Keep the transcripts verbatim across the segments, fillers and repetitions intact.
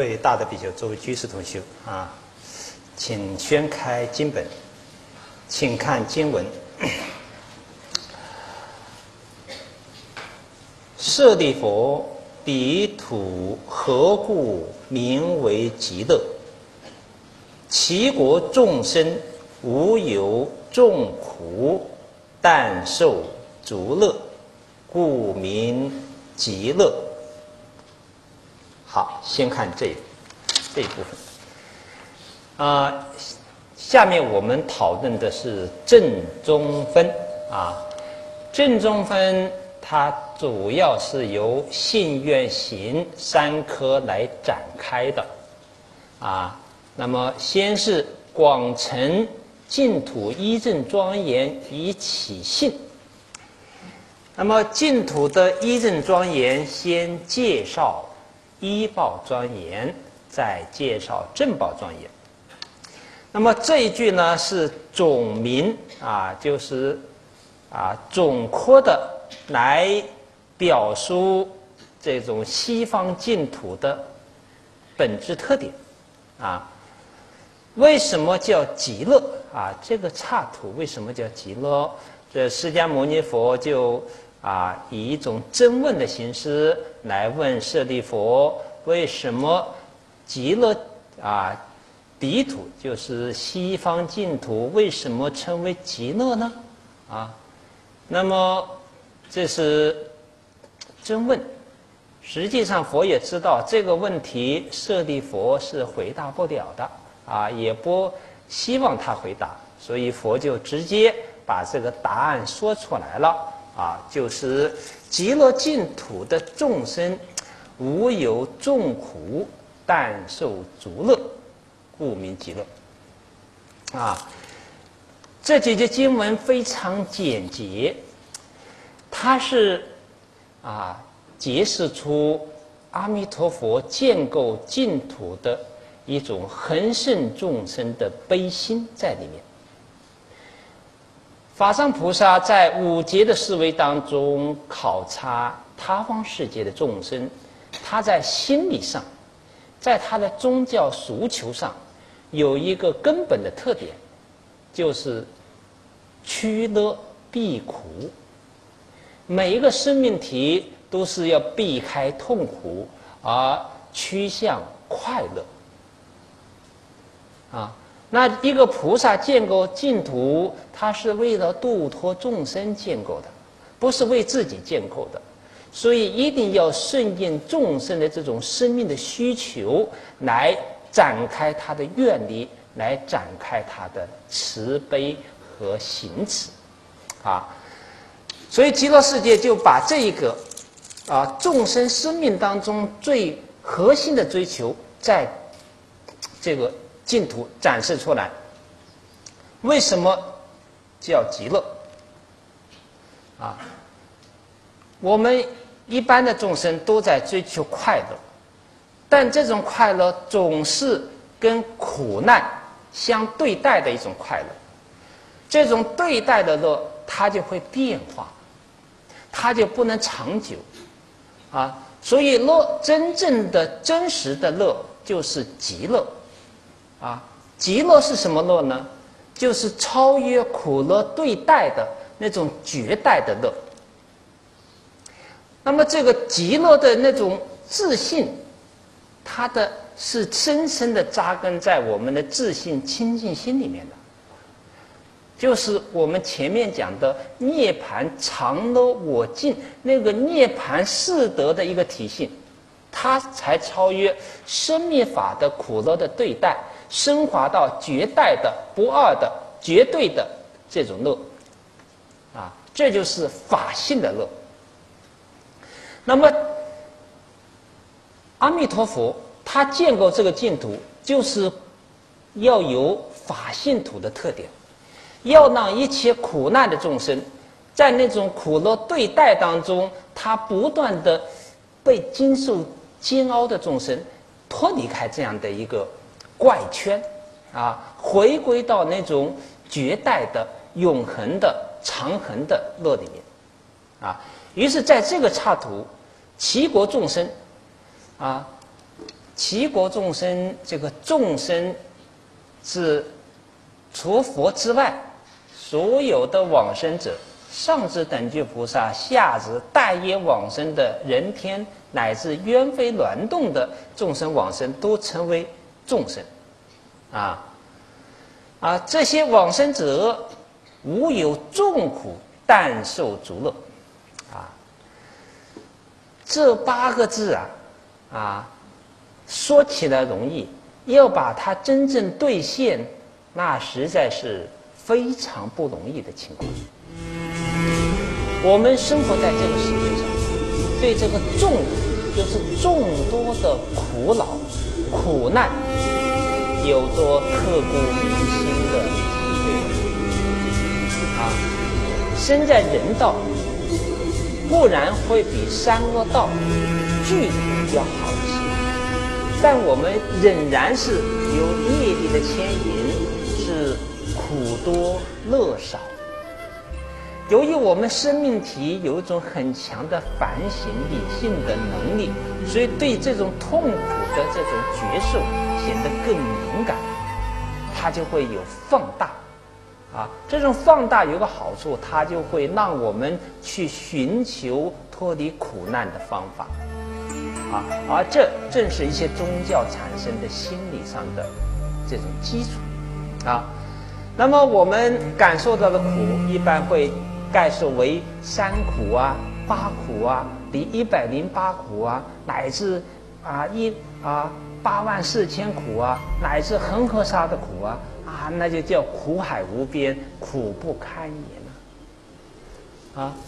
对大德比丘作为居士同修啊，请宣开经本，请看经文。舍利弗，彼土何故名为极乐？其国众生无有众苦，但受足乐，故名极乐。好，先看这这一部分。啊、呃，下面我们讨论的是正中分啊。正中分它主要是由信愿行三科来展开的啊。那么先是广成净土一正庄严以起信。那么净土的一正庄严先介绍依报庄严，再介绍正报庄严。那么这一句呢是总名啊，就是啊总括的来表述这种西方净土的本质特点啊。为什么叫极乐啊？这个刹土为什么叫极乐？这释迦牟尼佛就啊以一种真问的形式来问舍利弗：为什么极乐啊彼土就是西方净土为什么称为极乐呢？啊，那么这是真问。实际上佛也知道这个问题舍利弗是回答不了的啊，也不希望他回答，所以佛就直接把这个答案说出来了啊，就是极乐净土的众生无有众苦，但受足乐，故名极乐。啊，这几节经文非常简洁，它是啊揭示出阿弥陀佛建构净土的一种恒顺众生的悲心在里面。法上菩萨在五劫的思维当中考察他方世界的众生，他在心理上，在他的宗教诉求上有一个根本的特点，就是趋乐避苦。每一个生命体都是要避开痛苦而趋向快乐啊。那一个菩萨建构净土，他是为了度脱众生建构的，不是为自己建构的，所以一定要顺应众生的这种生命的需求，来展开他的愿力，来展开他的慈悲和行持啊。所以极乐世界就把这一个啊众生生命当中最核心的追求，在这个净土展示出来。为什么叫极乐啊？我们一般的众生都在追求快乐，但这种快乐总是跟苦难相对待的一种快乐。这种对待的乐，它就会变化，它就不能长久啊。所以乐，真正的真实的乐就是极乐啊。极乐是什么乐呢？就是超越苦乐对待的那种绝待的乐。那么这个极乐的那种自信，它的是深深的扎根在我们的自信清净心里面的，就是我们前面讲的涅槃常乐我净，那个涅槃四德的一个体性，它才超越生灭法的苦乐的对待，升华到绝代的不二的绝对的这种乐啊，这就是法性的乐。那么阿弥陀佛他建构这个净土，就是要有法性土的特点，要让一切苦难的众生在那种苦乐对待当中，他不断的被经受煎熬的众生脱离开这样的一个怪圈啊，回归到那种绝代的永恒的长恒的乐里面啊。于是在这个刹土，齐国众生啊， 齐国众生，这个众生是除佛之外，所有的往生者，上至等觉菩萨，下至待业往生的人天，乃至鸢飞鸾动的众生往生，都称为众生。啊啊，这些往生者无有众苦，但受足乐。啊，这八个字啊，啊，说起来容易，要把它真正兑现，那实在是非常不容易的情况。我们生活在这个世界上，对这个众，就是众多的苦恼、苦难，有着刻骨铭心的体会。啊，身在人道，固然会比三恶道具体要好一些，但我们仍然是有业力的牵引，是苦多乐少。由于我们生命体有一种很强的反省理性的能力，所以对这种痛苦的这种觉受显得更敏感，它就会有放大。啊，这种放大有个好处，它就会让我们去寻求脱离苦难的方法。啊，而这正是一些宗教产生的心理上的这种基础。啊，那么我们感受到的苦，一般会概述为三苦啊、八苦啊、离一百零八苦啊，乃至啊一啊八万四千苦啊，乃至恒河沙的苦啊，啊，那就叫苦海无边，苦不堪言了。啊，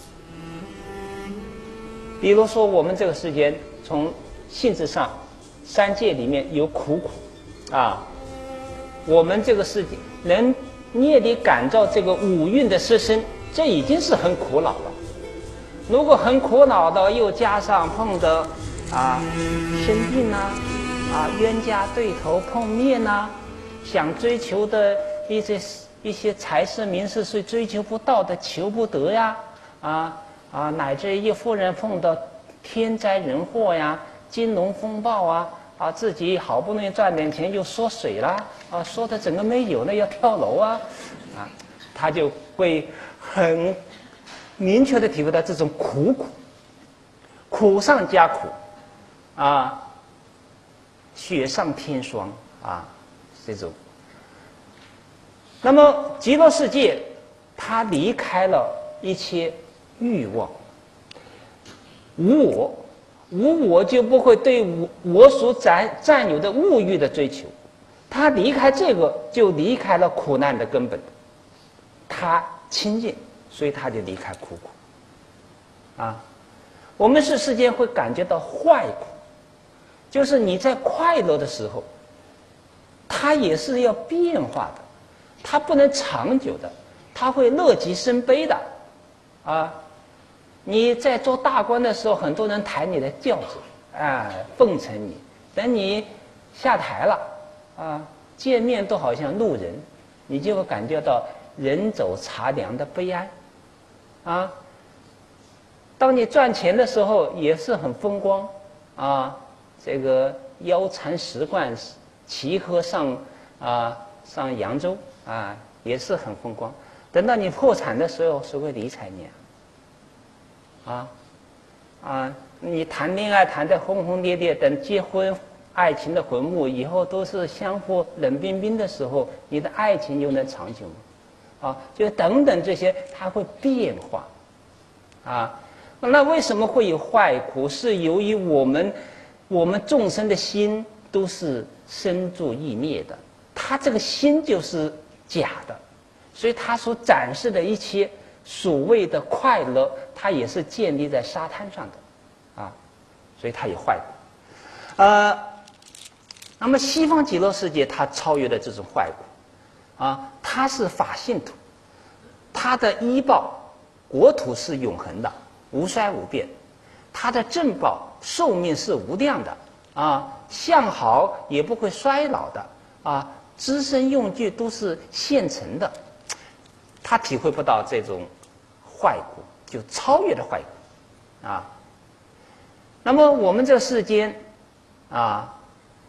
比如说我们这个世间，从性质上，三界里面有苦苦，啊，我们这个世界能业力感召这个五蕴的失身，这已经是很苦恼了。如果很苦恼的，又加上碰的啊生病啊，啊冤家对头碰面啊，想追求的一些一些财色名食是追求不到的，求不得呀，啊啊乃至一夫人碰到天灾人祸呀、金融风暴啊，啊自己好不容易赚点钱又缩水了，啊缩的整个没有了，要跳楼啊，啊他就会很明确的体会到这种苦苦，苦上加苦，啊，雪上添霜啊，这种。那么极乐世界，它离开了一切欲望，无我，无我就不会对我我所占占有的物欲的追求，它离开这个，就离开了苦难的根本，它清净。所以他就离开苦苦。啊，我们是世间会感觉到坏苦，就是你在快乐的时候，它也是要变化的，它不能长久的，它会乐极生悲的。啊，你在做大官的时候，很多人抬你的轿子，啊，奉承你，等你下台了，啊，见面都好像路人，你就会感觉到人走茶凉的悲哀。啊，当你赚钱的时候也是很风光，啊，这个腰缠十贯，骑鹤上啊上扬州啊，也是很风光。等到你破产的时候，谁会理睬你啊？啊啊，你谈恋爱谈得轰轰烈烈，等结婚，爱情的坟墓以后都是相互冷冰冰的时候，你的爱情又能长久吗？啊，就等等这些，它会变化，啊，那为什么会有坏苦？是由于我们，我们众生的心都是生住意灭的，它这个心就是假的，所以它所展示的一切所谓的快乐，它也是建立在沙滩上的，啊，所以它有坏苦，呃，那么西方极乐世界它超越了这种坏苦。啊，它是法性土，它的依报国土是永恒的，无衰无变；它的正报寿命是无量的，啊，相好也不会衰老的，啊，资身用具都是现成的，他体会不到这种坏苦，就超越了坏苦，啊。那么我们这世间，啊，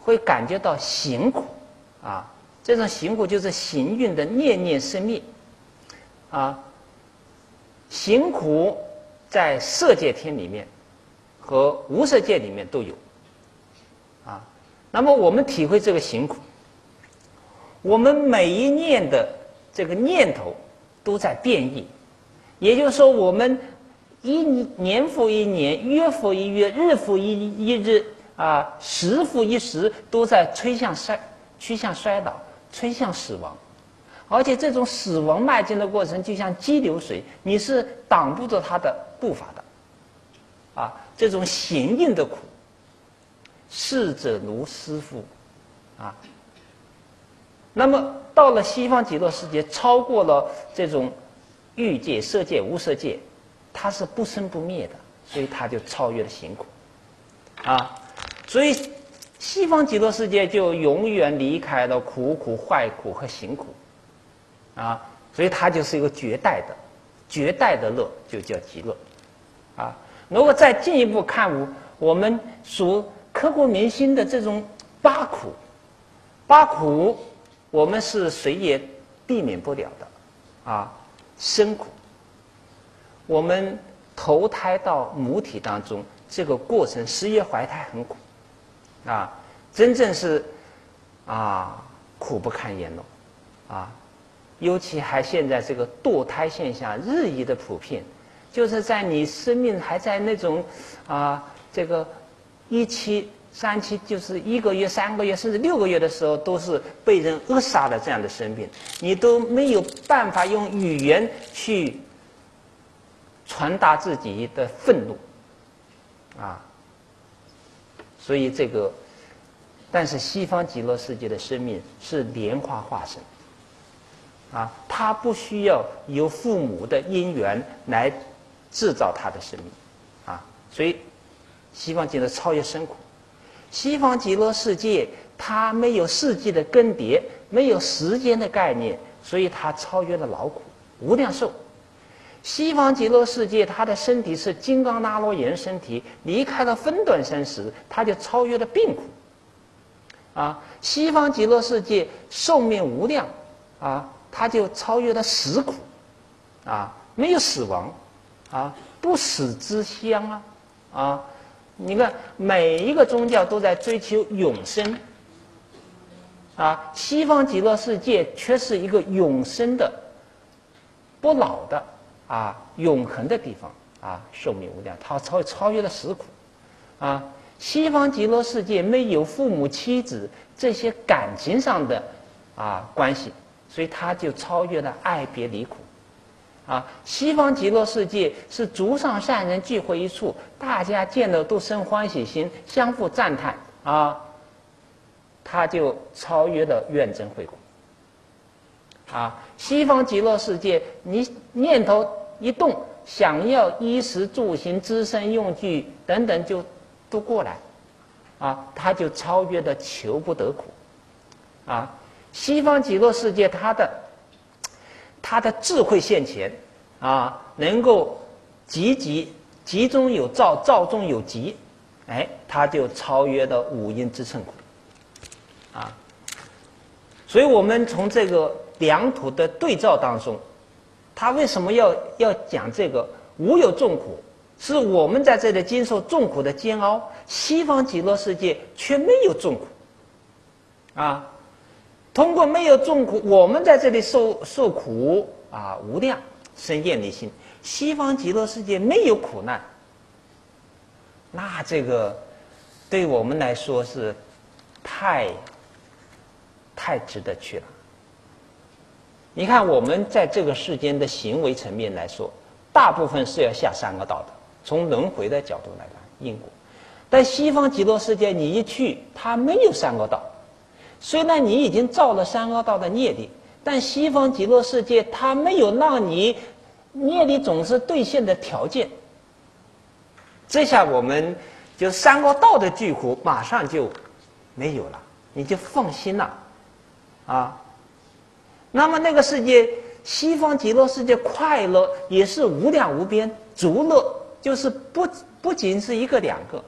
会感觉到行苦啊，这种行苦就是行运的念念生灭啊。行苦在色界天里面和无色界里面都有啊。那么我们体会这个行苦，我们每一念的这个念头都在变异，也就是说，我们一年复一年，月复一月，日复一一日啊，时复一时，都在趋向衰、趋向衰老、趋向死亡。而且这种死亡迈进的过程，就像激流水，你是挡不住它的步伐的。啊，这种行运的苦，逝者如斯夫，啊。那么到了西方极乐世界，超过了这种欲界、色界、无色界，它是不生不灭的，所以它就超越了行苦，啊，所以西方极乐世界就永远离开了苦苦、坏苦和行苦，啊，所以它就是一个绝代的、绝代的乐，就叫极乐，啊。如果再进一步看我我们所刻骨铭心的这种八苦，八苦我们是谁也避免不了的，啊，生苦。我们投胎到母体当中，这个过程十月怀胎很苦，啊，真正是啊苦不堪言了，啊，尤其还现在这个堕胎现象日益的普遍。就是在你生命还在那种啊，这个一期、三期，就是一个月、三个月，甚至六个月的时候，都是被人扼杀的这样的生病，你都没有办法用语言去传达自己的愤怒，啊，所以这个，但是西方极乐世界的生命是莲花化身，啊，它不需要由父母的因缘来制造他的生命，啊，所以西方极乐超越生苦。西方极乐世界它没有四季的更迭，没有时间的概念，所以它超越了劳苦无量寿。西方极乐世界它的身体是金刚那罗延身体，离开了分段生死，它就超越了病苦。啊，西方极乐世界寿命无量，啊，它就超越了死苦，啊，没有死亡。啊，不死之乡啊，啊，你看每一个宗教都在追求永生，啊，西方极乐世界却是一个永生的、不老的啊、永恒的地方啊，寿命无量，它超超越了死苦，啊，西方极乐世界没有父母妻子这些感情上的啊关系，所以它就超越了爱别离苦。啊，西方极乐世界是诸上善人聚会一处，大家见了都生欢喜心，相互赞叹啊，他就超越了怨憎会苦。啊，西方极乐世界，你念头一动，想要衣食住行、知身用具等等就都过来，啊，他就超越了求不得苦。啊，西方极乐世界，它的他的智慧现前，啊，能够集集集中有照，照中有集，哎，他就超越了五阴之乘苦，啊，所以我们从这个两土的对照当中，他为什么要要讲这个无有众苦？是我们在这里经受众苦的煎熬，西方极乐世界却没有众苦，啊。通过没有众苦，我们在这里受受苦啊，无量生厌离心。西方极乐世界没有苦难，那这个对我们来说是太太值得去了。你看我们在这个世间的行为层面来说，大部分是要下三恶道的，从轮回的角度来看因果。但西方极乐世界你一去，它没有三恶道。虽然你已经造了三恶道的业力，但西方极乐世界它没有让你业力总是兑现的条件。这下我们就三恶道的巨苦马上就没有了，你就放心了，啊。那么那个世界，西方极乐世界快乐也是无量无边，足乐就是不不仅是一个两个，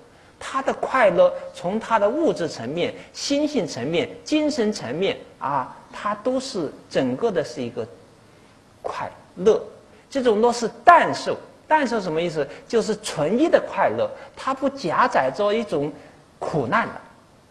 他的快乐从他的物质层面、心性层面、精神层面啊，他都是整个的是一个快乐。这种乐是淡受，淡受什么意思？就是纯一的快乐，它不夹杂着一种苦难的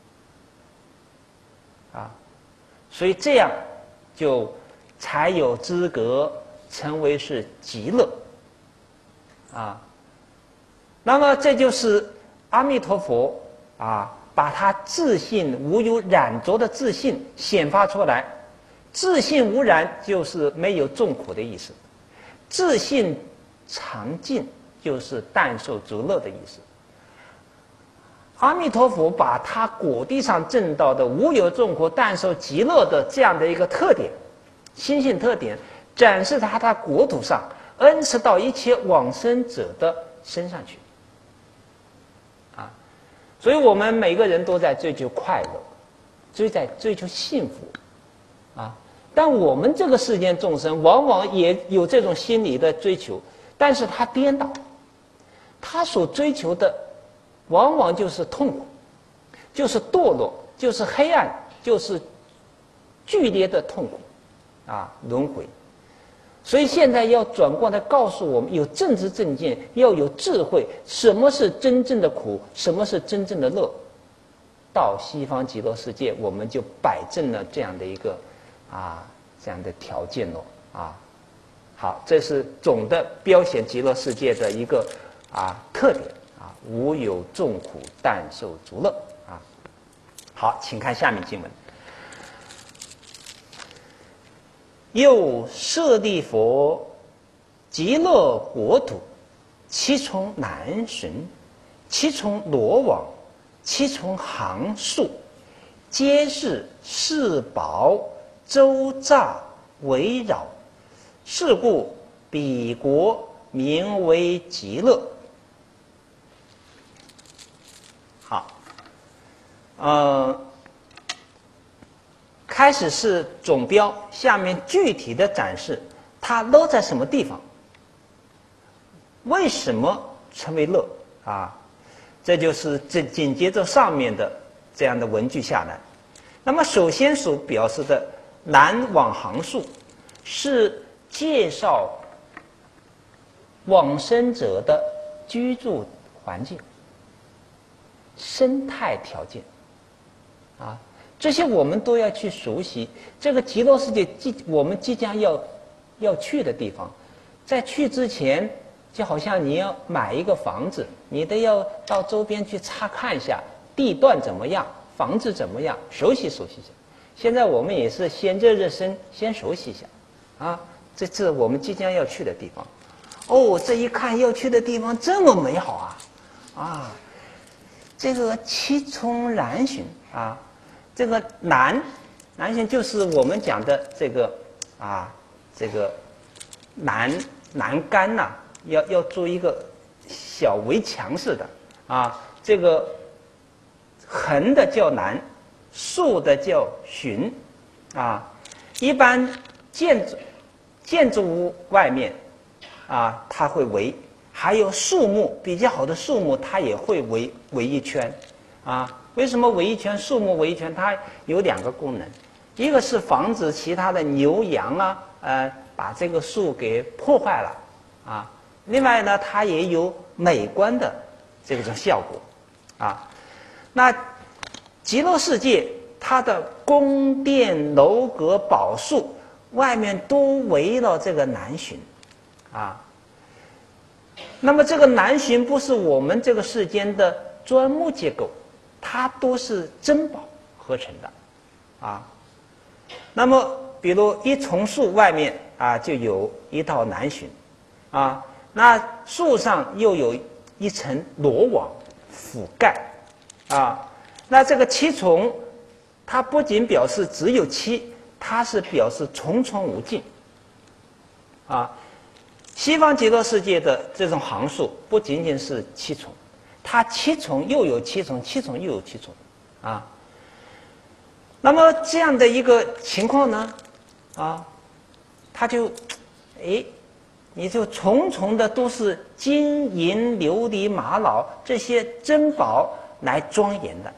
啊，所以这样就才有资格成为是极乐啊。那么这就是阿弥陀佛啊，把他自信无有染着的自信显发出来。自信无染就是没有众苦的意思，自信常净就是淡受足乐的意思。阿弥陀佛把他果地上证到的无有众苦、淡受极乐的这样的一个特点，心性特点，展示他他国土上，恩赐到一切往生者的身上去。啊，所以我们每个人都在追求快乐，追在追求幸福，啊，但我们这个世间众生往往也有这种心理的追求，但是他颠倒，他所追求的往往就是痛苦，就是堕落，就是黑暗，就是剧烈的痛苦啊，轮回。所以现在要转过来告诉我们，有正知正见，要有智慧，什么是真正的苦，什么是真正的乐。到西方极乐世界，我们就摆正了这样的一个啊这样的条件了啊。好，这是总的标显极乐世界的一个啊特点啊，无有众苦，但受足乐啊。好，请看下面经文。又舍利佛，极乐国土，其从南巡，其从罗网，其从行树，皆是四宝周匝围绕，是故彼国名为极乐。好，呃。开始是总标，下面具体的展示它乐在什么地方，为什么成为乐啊？这就是紧紧接着上面的这样的文句下来。那么首先所表示的南往行树，是介绍往生者的居住环境、生态条件啊。这些我们都要去熟悉。这个极乐世界即我们即将要要去的地方，在去之前，就好像你要买一个房子，你得要到周边去查看一下地段怎么样，房子怎么样，熟悉熟悉一下。现在我们也是先热热身，先熟悉一下啊。这是我们即将要去的地方。哦，这一看要去的地方这么美好啊啊！这个七重南巡啊。这个南，南巡就是我们讲的这个啊，这个栏栏杆呐、啊，要要做一个小围墙似的啊。这个横的叫栏，竖的叫巡啊。一般建筑建筑物外面啊，它会围，还有树木比较好的树木，它也会围围一圈啊。为什么围一圈？树木围一圈，它有两个功能，一个是防止其他的牛羊啊，呃，把这个树给破坏了啊。另外呢，它也有美观的这种效果啊。那极乐世界它的宫殿楼阁宝树外面都围了这个南巡啊。那么这个南巡不是我们这个世间的砖木结构，它都是珍宝合成的啊。那么比如一丛树外面啊就有一道南巡啊，那树上又有一层罗网覆盖啊。那这个七重它不仅表示只有七，它是表示重重无尽啊。西方极乐世界的这种行树不仅仅是七重，它七重又有七重，七重又有七重啊。那么这样的一个情况呢啊，它就哎你就重重的都是金银琉璃玛瑙这些珍宝来庄严的。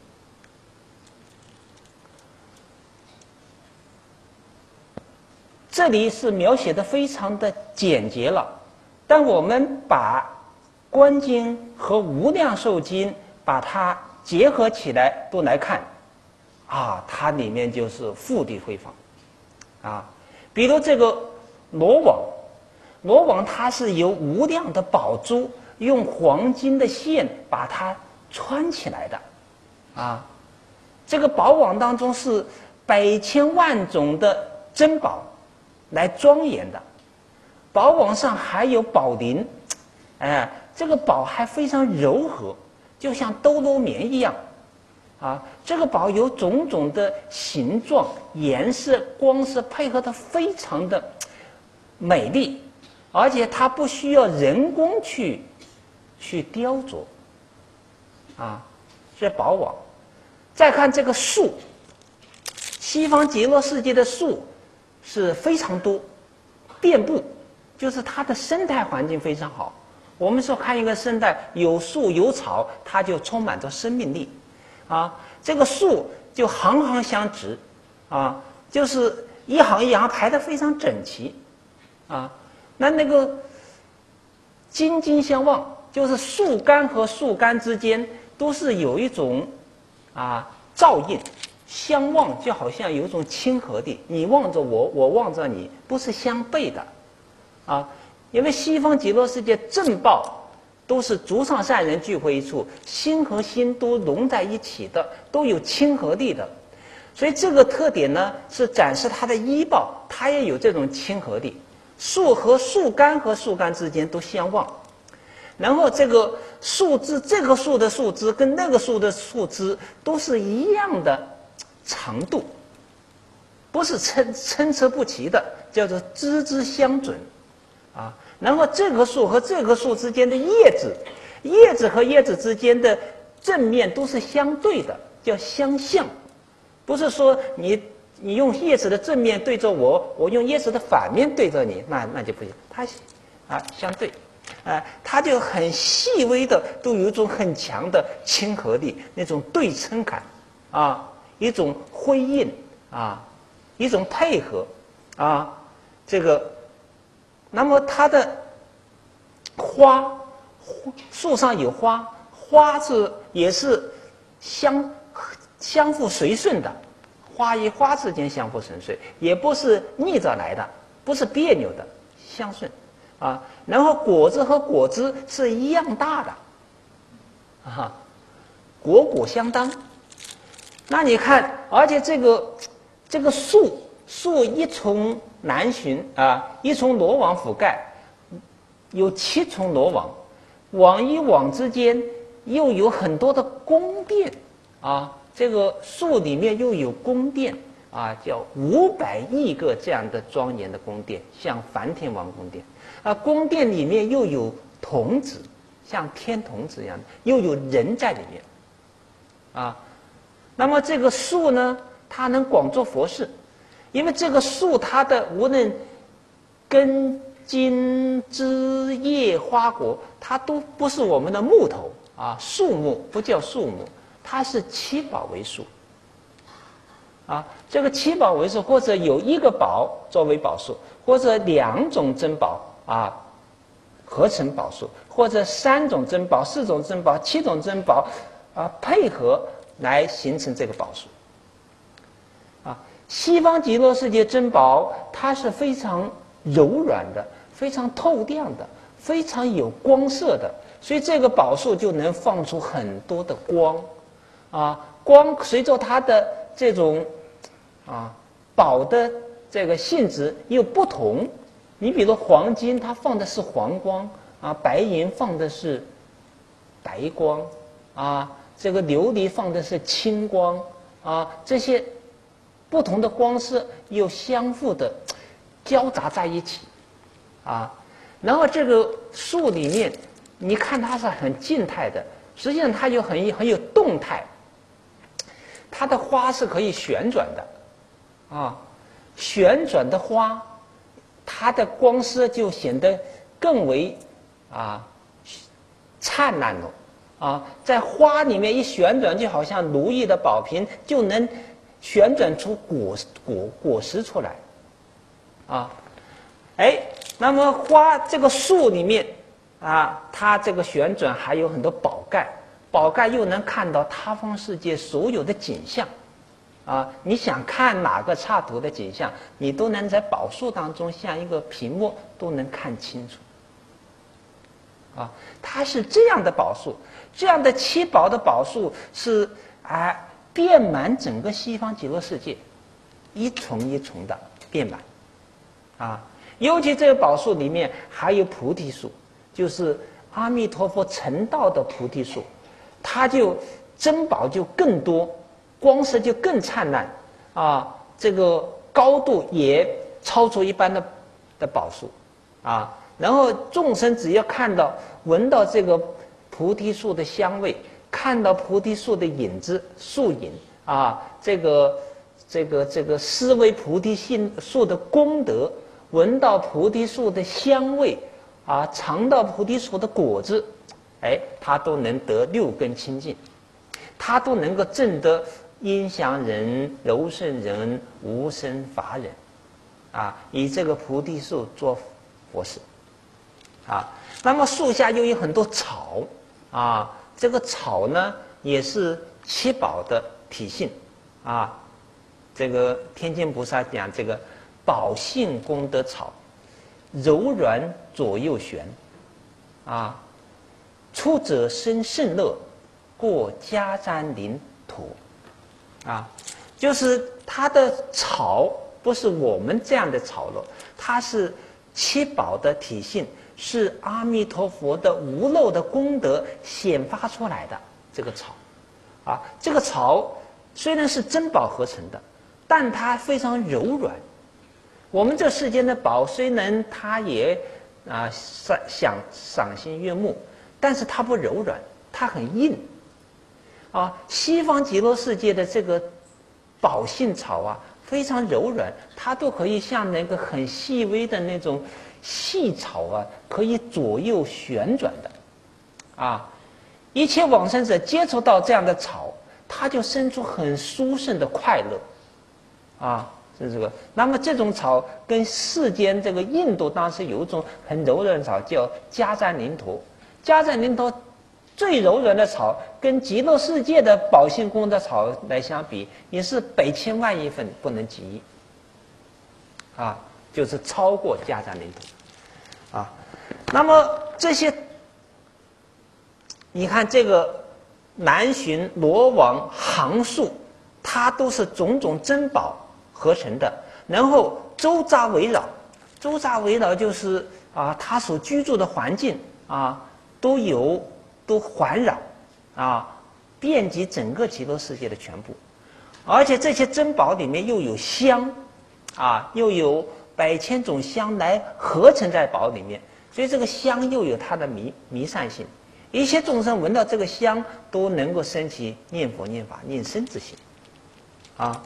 这里是描写的非常的简洁了，但我们把观经和无量寿经把它结合起来都来看，啊，它里面就是富丽辉煌，啊，比如这个罗网，罗网它是由无量的宝珠用黄金的线把它穿起来的，啊，这个宝网当中是百千万种的珍宝来庄严的，宝网上还有宝铃，哎，这个宝还非常柔和，就像兜兜棉一样，啊，这个宝有种种的形状、颜色、光色配合的非常的美丽，而且它不需要人工去去雕琢，啊，这宝网。再看这个树，西方极乐世界的树是非常多，遍布，就是它的生态环境非常好。我们说看一个生态有树有草，它就充满着生命力，啊，这个树就行行相直，啊，就是一行一行排得非常整齐，啊，那那个金金相望，就是树干和树干之间都是有一种啊照应。相望就好像有一种亲和力，你望着我，我望着你，不是相背的，啊，因为西方极乐世界正报都是诸上善人聚会一处，心和心都融在一起的，都有亲和力的，所以这个特点呢是展示它的依报，它也有这种亲和力，树和树干和树干之间都相望，然后这个树枝，这个树的树枝跟那个树的树枝都是一样的长度，不是参参差不齐的，叫做枝枝相准，啊，然后这棵树和这棵树之间的叶子，叶子和叶子之间的正面都是相对的，叫相向，不是说你你用叶子的正面对着我，我用叶子的反面对着你，那那就不行，它啊相对，啊，它就很细微的都有一种很强的亲和力，那种对称感，啊。一种辉映啊，一种配合啊，这个，那么它的花，树上有花，花是也是相相互随顺的，花与花之间相互随顺，也不是逆着来的，不是别扭的，相顺啊。然后果子和果子是一样大的，啊，果果相当。那你看，而且这个这个树树一重南巡啊，一重罗网覆盖，有七重罗网，网与网之间又有很多的宫殿啊，这个树里面又有宫殿啊，叫五百亿个这样的庄严的宫殿，像梵天王宫殿啊，宫殿里面又有童子，像天童子一样的，又有人在里面啊。那么这个树呢，它能广做佛事，因为这个树它的无论根茎枝叶花果，它都不是我们的木头啊，树木不叫树木，它是七宝为树啊。这个七宝为树，或者有一个宝作为宝树，或者两种珍宝啊合成宝树，或者三种珍宝、四种珍宝、七种珍宝啊配合来形成这个宝树，啊，西方极乐世界珍宝它是非常柔软的、非常透亮的、非常有光色的，所以这个宝树就能放出很多的光，啊，光随着它的这种啊宝的这个性质又不同，你比如黄金，它放的是黄光啊，白银放的是白光啊。这个琉璃放的是青光啊，这些不同的光色又相互的交杂在一起啊。然后这个树里面，你看它是很静态的，实际上它又很很有动态。它的花是可以旋转的啊，旋转的花，它的光色就显得更为啊灿烂了。 啊，在花里面一旋转，就好像如意的宝瓶，就能旋转出果果果实出来，啊，哎，那么花这个树里面啊，它这个旋转还有很多宝盖，宝盖又能看到他方世界所有的景象，啊，你想看哪个插图的景象，你都能在宝树当中像一个屏幕都能看清楚。啊，它是这样的宝树，这样的七宝的宝树是啊遍满整个西方极乐世界，一重一重的遍满，啊，尤其这个宝树里面还有菩提树，就是阿弥陀佛成道的菩提树，它就珍宝就更多，光色就更灿烂，啊，这个高度也超出一般的的宝树，啊。然后众生只要看到、闻到这个菩提树的香味，看到菩提树的影子、树影啊，这个、这个、这个思维菩提性树的功德，闻到菩提树的香味啊，尝到菩提树的果子，哎，他都能得六根清净，他都能够证得音祥人、柔顺人、无生法忍，啊，以这个菩提树做佛事。啊，那么树下又有很多草，啊，这个草呢也是七宝的体性，啊，这个天津菩萨讲这个宝性功德草，柔软左右旋，啊，出者生胜乐，过迦旃林土，啊，就是它的草不是我们这样的草了，它是七宝的体性。是阿弥陀佛的无漏的功德显发出来的这个草，啊，这个草虽然是珍宝合成的，但它非常柔软。我们这世间的宝虽然它也啊赏想赏心悦目，但是它不柔软，它很硬。啊，西方极乐世界的这个宝性草啊，非常柔软，它都可以像那个很细微的那种。细草啊，可以左右旋转的，啊，一切往生者接触到这样的草，他就生出很殊胜的快乐，啊，是这个。那么这种草跟世间这个印度当时有一种很柔软的草叫迦旃林陀，迦旃林陀最柔软的草，跟极乐世界的宝性功德草来相比，也是百千万亿分不能及一，啊。就是超过迦旃林陀，啊，那么这些，你看这个南巡罗网行树，它都是种种珍宝合成的，然后周匝围绕，周匝围绕就是啊，它所居住的环境啊，都有都环绕，啊，遍及整个极乐世界的全部，而且这些珍宝里面又有香，啊，又有。百千种香来合成在宝里面，所以这个香又有它的弥弥散性，一切众生闻到这个香都能够升起念佛念法念僧之心，啊，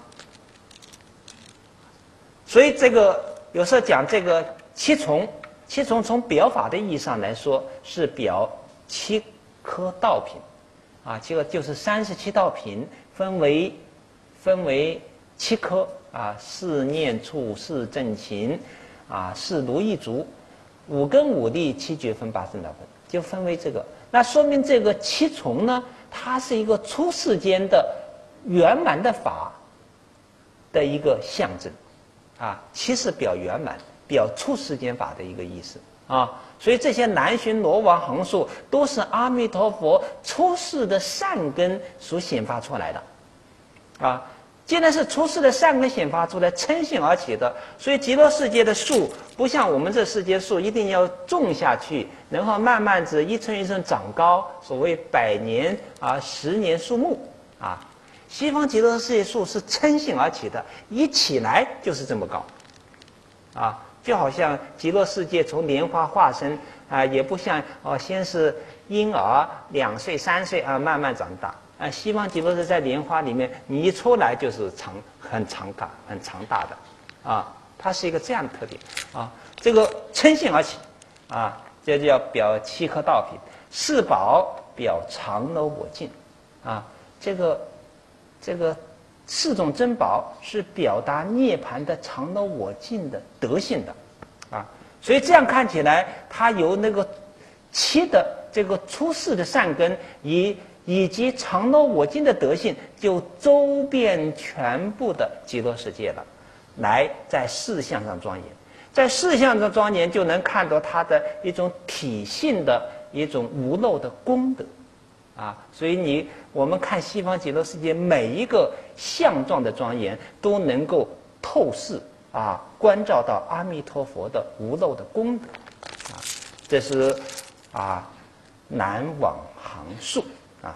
所以这个有时候讲这个七重，七重从表法的意义上来说是表七颗道品，啊，这个就是三十七道品分为分为七颗。啊，四念处四正勤，啊，四如意足，五根五力七觉分八正道分，就分为这个。那说明这个七重呢，它是一个出世间的圆满的法的一个象征，啊，七是表圆满、表出世间法的一个意思啊。所以这些南巡罗网行树都是阿弥陀佛出世的善根所显发出来的，啊。既然是出世的善根显发出来，嗔性而起的，所以极乐世界的树不像我们这世界树，一定要种下去，然后慢慢子一寸一寸长高，所谓百年啊、十年树木啊。西方极乐世界树是嗔性而起的，一起来就是这么高，啊，就好像极乐世界从莲花化身啊，也不像哦，先是婴儿两岁三岁啊，慢慢长大。啊，西方极乐世界在莲花里面，你一出来就是长很长大、很长大的，啊，它是一个这样的特点啊。这个嗔性而起，啊，这就要表七颗道品。四宝表常乐我净，啊，这个这个四种珍宝是表达涅槃的常乐我净的德性的，啊，所以这样看起来，它由那个七的这个出世的善根以以及常乐我净的德性，就周遍全部的极乐世界了，来在事相上庄严。在事相上庄严，就能看到它的一种体性的一种无漏的功德，啊，所以你我们看西方极乐世界每一个相状的庄严，都能够透视啊，关照到阿弥陀佛的无漏的功德，啊，这是啊南往行数啊。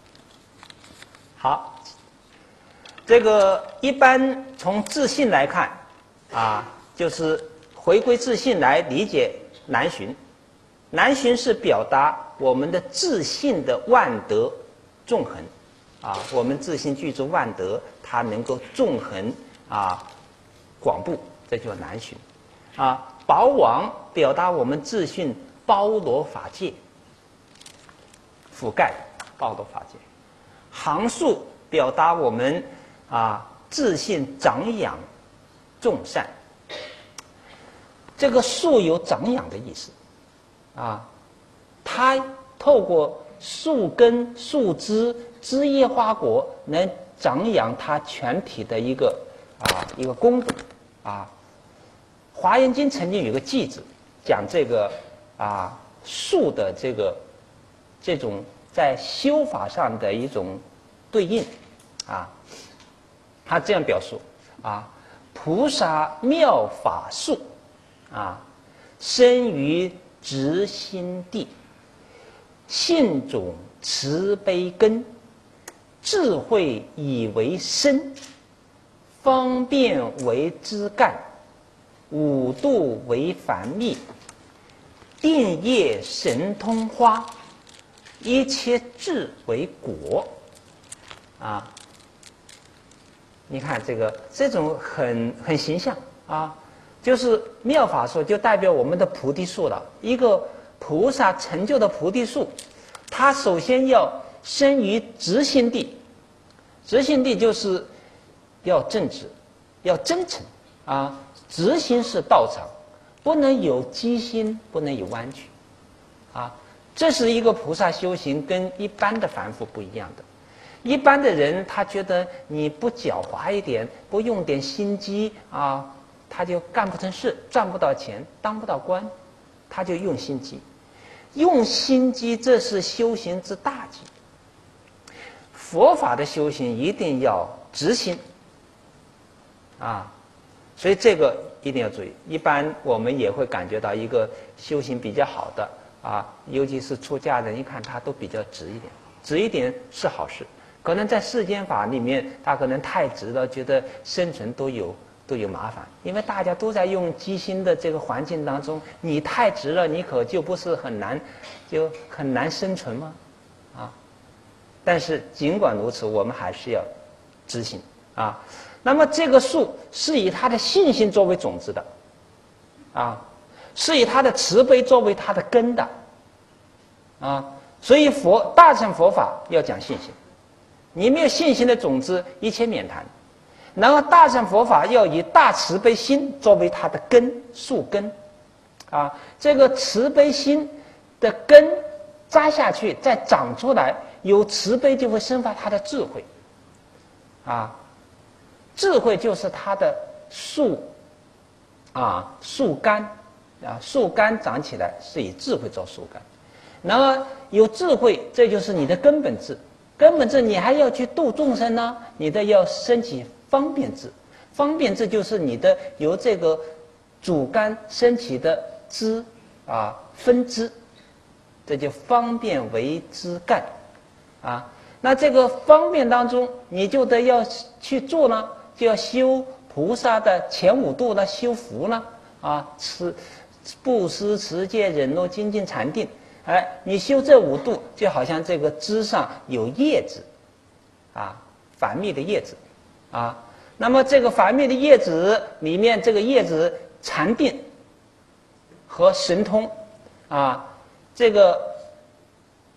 好，这个一般从自性来看，啊，就是回归自性来理解南巡。南巡是表达我们的自性的万德纵横，啊，我们自性具足万德，它能够纵横啊广布，这叫南巡。啊，宝网表达我们自性包罗法界，覆盖包罗法界。行数表达我们啊自性长养众善。这个树有长养的意思，啊，它透过树根、树枝、枝叶、花果，能长养它全体的一个啊一个功德，啊，《华严经》曾经有个偈子，讲这个啊树的这个这种在修法上的一种对应，啊，他这样表述啊，菩萨妙法树。啊，生于直心地，性种慈悲根，智慧以为身，方便为枝干，五度为繁密，定业神通花，一切智为果。啊，你看这个这种很很形象啊。就是妙法树，就代表我们的菩提树了。一个菩萨成就的菩提树，它首先要生于直心地，直心地就是要正直，要真诚啊。直心是道场，不能有机心，不能有弯曲啊。这是一个菩萨修行跟一般的凡夫不一样的。一般的人他觉得你不狡猾一点，不用点心机啊，他就干不成事，赚不到钱，当不到官，他就用心机。用心机，这是修行之大忌。佛法的修行一定要直心啊，所以这个一定要注意。一般我们也会感觉到一个修行比较好的啊，尤其是出家人，一看他都比较直一点，直一点是好事。可能在世间法里面，他可能太直了，觉得生存都有。都有麻烦，因为大家都在用机心的这个环境当中，你太直了，你可就不是很难，就很难生存吗？啊！但是尽管如此，我们还是要执行啊。那么这个树是以他的信心作为种子的，啊，是以他的慈悲作为他的根的，啊，所以佛大乘佛法要讲信心，你没有信心的种子，一切免谈。然后大乘佛法要以大慈悲心作为它的根树根，啊，这个慈悲心的根扎下去，再长出来，有慈悲就会生发它的智慧，啊，智慧就是它的树，啊，树干，啊，树干长起来是以智慧做树干，然后有智慧，这就是你的根本智，根本智你还要去度众生呢，你的要升起。方便智，方便智就是你的由这个主干升起的枝啊分支，这就方便为枝干啊。那这个方便当中，你就得要去做呢，就要修菩萨的前五度呢，修福呢啊，持布施、持戒、忍辱、精进、禅定。哎，你修这五度，就好像这个枝上有叶子啊，繁密的叶子。啊，那么这个繁密的叶子里面，这个叶子禅定和神通，啊，这个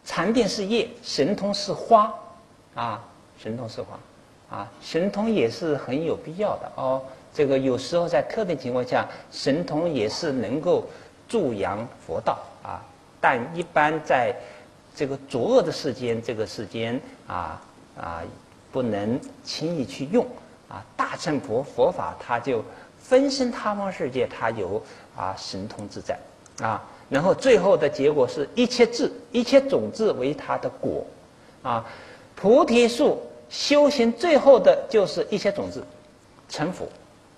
禅定是叶，神通是花，啊，神通是花，啊，神通也是很有必要的哦。这个有时候在特定情况下，神通也是能够助扬佛道啊。但一般在这个作恶的世间，这个世间啊啊，不能轻易去用啊。大乘佛佛法，它就分身他方世界，它有啊神通自在啊。然后最后的结果是一切智、一切种子为它的果，啊，菩提树修行最后的就是一切种子成佛，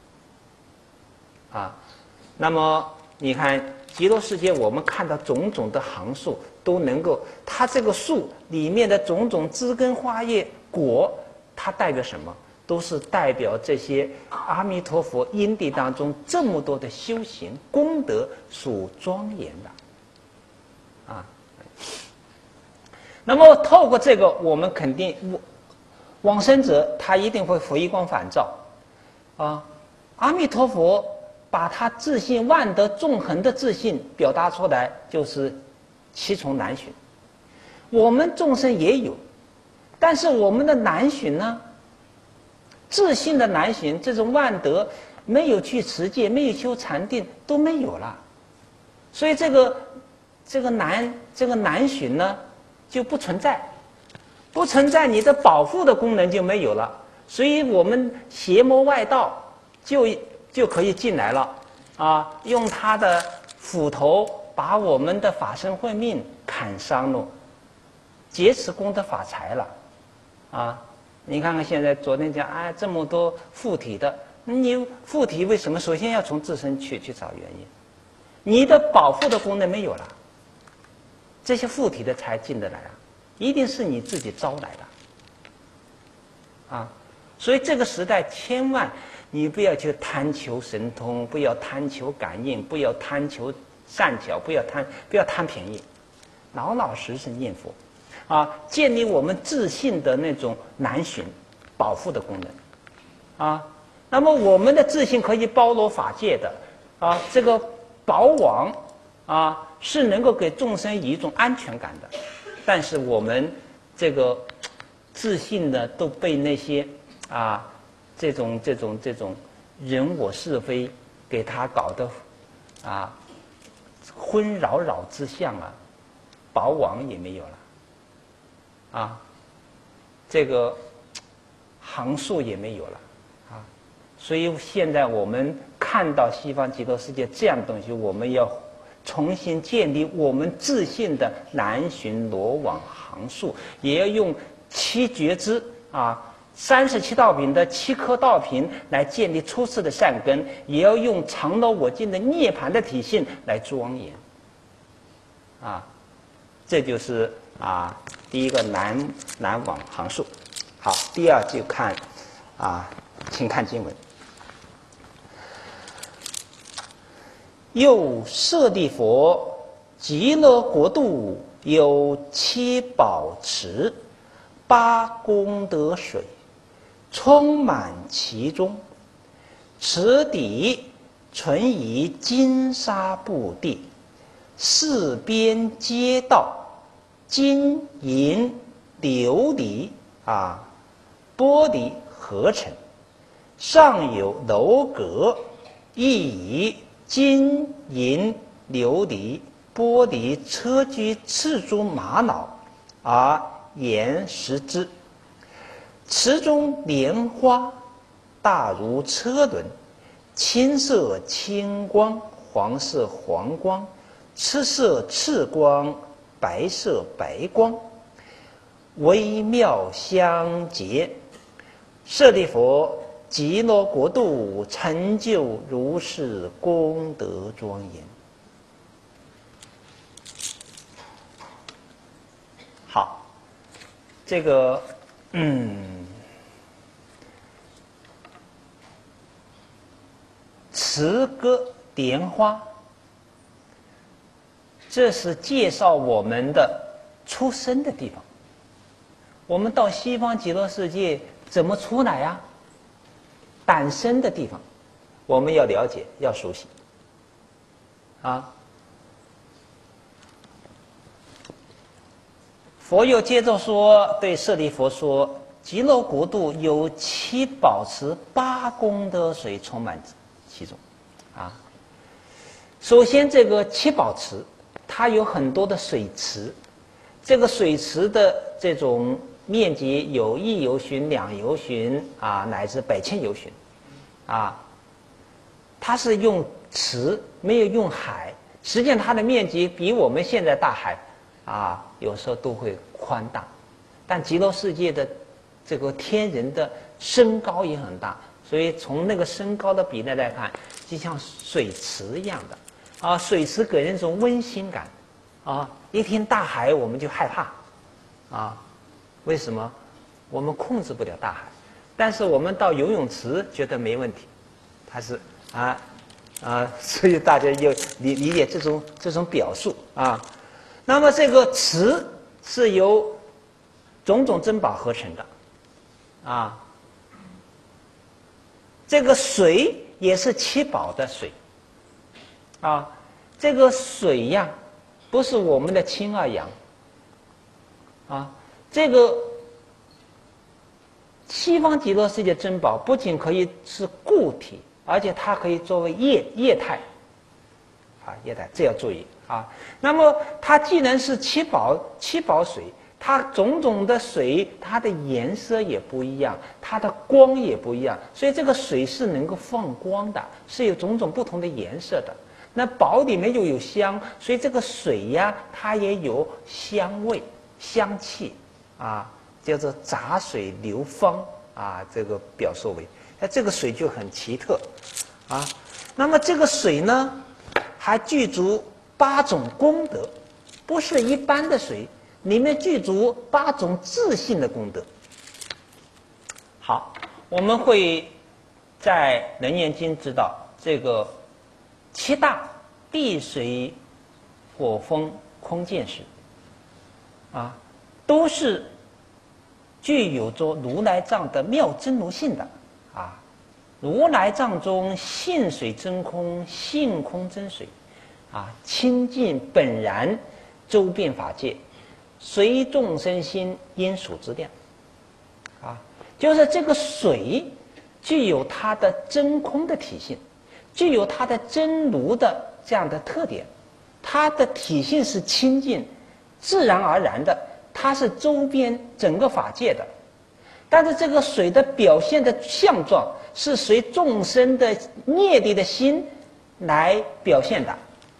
啊，那么你看极乐世界，我们看到种种的行树都能够，它这个树里面的种种枝根花叶果，它代表什么？都是代表这些阿弥陀佛因地当中这么多的修行功德所庄严的，啊。那么透过这个，我们肯定往生者他一定会回光返照，啊，阿弥陀佛把他自信万德纵横的自信表达出来，就是七重难寻。我们众生也有，但是我们的难寻呢？自信的难寻，这种万德没有去持戒，没有修禅定，都没有了，所以这个这个难这个难寻呢就不存在，不存在，你的保护的功能就没有了，所以我们邪魔外道就就可以进来了啊，用他的斧头把我们的法身慧命砍伤了，劫持功德法财了，啊。你看看现在，昨天讲，哎，这么多附体的，你附体为什么？首先要从自身去去找原因，你的保护的功能没有了，这些附体的才进得来啊，一定是你自己招来的，啊，所以这个时代千万你不要去贪求神通，不要贪求感应，不要贪求善巧，不要贪不要贪便宜，老老实实念佛。啊，建立我们自信的那种难寻、保护的功能，啊，那么我们的自信可以包罗法界的，啊，这个保网啊是能够给众生以一种安全感的，但是我们这个自信呢都被那些啊这种这种这种人我是非给他搞得啊昏扰扰之相啊，保网也没有了。啊，这个行数也没有了啊，所以现在我们看到西方极乐世界这样的东西，我们要重新建立我们自信的南巡罗网行数，也要用七觉支啊，三十七道品的七颗道品来建立初次的善根，也要用常乐我净的涅槃的体性来庄严啊，这就是啊。第一个难难往行数，好，第二就看啊，请看经文。又舍利佛，极乐国度有七宝池，八功德水，充满其中。池底纯以金沙布地，四边街道。金银琉璃啊，玻璃合成，上有楼阁，亦以金银琉璃玻璃车居赤珠玛瑙而严实之。池中莲花大如车轮，青色青光，黄色黄光，赤色赤光，白色白光，微妙相结。舍利佛，极乐国度成就如是功德庄严。好，这个嗯，池歌莲花。这是介绍我们的出生的地方。我们到西方极乐世界怎么出来呀？诞生的地方，我们要了解，要熟悉。啊， 佛又接着说，对舍利弗说，极乐国度有七宝池八功德水充满其中，啊，首先这个七宝池，它有很多的水池，这个水池的这种面积有一由旬、两由旬啊，乃至百千由旬，啊，它是用池，没有用海。实际上，它的面积比我们现在大海啊，有时候都会宽大。但极乐世界的这个天人的身高也很大，所以从那个身高的比例来看，就像水池一样的啊。水池给人一种温馨感啊。一听大海，我们就害怕啊。为什么？我们控制不了大海，但是我们到游泳池觉得没问题，它是啊啊，所以大家要理理解这种这种表述啊。那么这个池是由种种珍宝合成的啊，这个水也是七宝的水啊，这个水呀不是我们的氢二氧啊。这个西方极乐世界珍宝不仅可以是固体，而且它可以作为液液态，啊，液态，这要注意啊。那么它既然是七宝七宝水，它种种的水，它的颜色也不一样，它的光也不一样，所以这个水是能够放光的，是有种种不同的颜色的。那宝里面又有香，所以这个水呀，它也有香味、香气。啊，叫做杂水流芳啊，这个表述为，那这个水就很奇特啊。那么这个水呢，还具足八种功德，不是一般的水，里面具足八种自性的功德。好，我们会在《楞严经》知道这个七大地水火风空见识啊。都是具有着如来藏的妙真如性的啊。如来藏中性水真空，性空真水啊，清净本然，周遍法界，随众生心因属之量啊。就是这个水具有它的真空的体性，具有它的真如的这样的特点，它的体性是清净自然而然的，它是周边整个法界的，但是这个水的表现的相状是随众生的业力的心来表现的。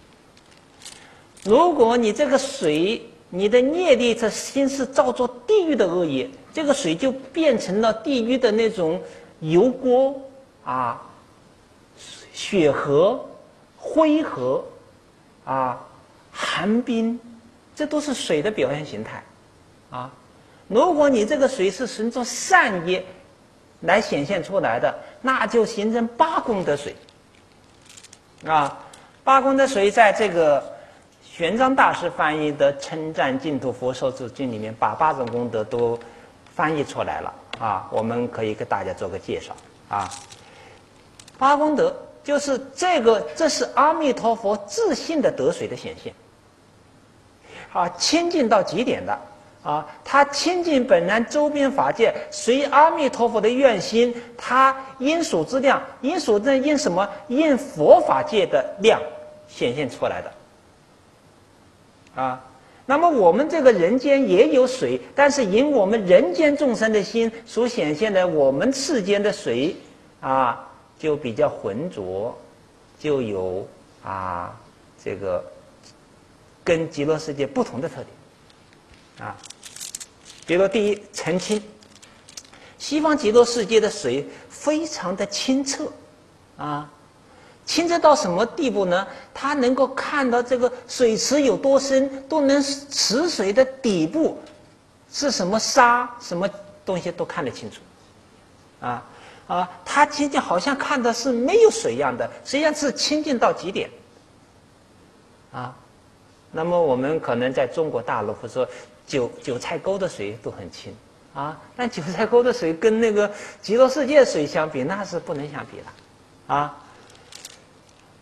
如果你这个水，你的业力的心是造作地狱的恶业，这个水就变成了地狱的那种油锅啊、血河、灰河啊、寒冰，这都是水的表现形态。啊，如果你这个水是循着善业来显现出来的，那就形成八功德水。啊，八功德水在这个玄奘大师翻译的《称赞净土佛说智经》里面，把八种功德都翻译出来了。啊，我们可以给大家做个介绍。啊，八功德就是这个，这是阿弥陀佛自性的德水的显现。啊，清净到极点的。啊，他清净本然周边法界，随阿弥陀佛的愿心，他因属之量，因属之因什么？因佛法界的量显现出来的。啊，那么我们这个人间也有水，但是因我们人间众生的心所显现的，我们世间的水啊，就比较浑浊，就有啊这个跟极乐世界不同的特点。啊。比如第一，澄清。西方极乐世界的水非常的清澈，啊，清澈到什么地步呢？它能够看到这个水池有多深，都能池水的底部是什么沙，什么东西都看得清楚，啊啊，它仅仅好像看的是没有水一样的，实际上是清净到极点，啊。那么我们可能在中国大陆，或者说韭韭菜沟的水都很清啊，但韭菜沟的水跟那个极乐世界的水相比，那是不能相比的啊。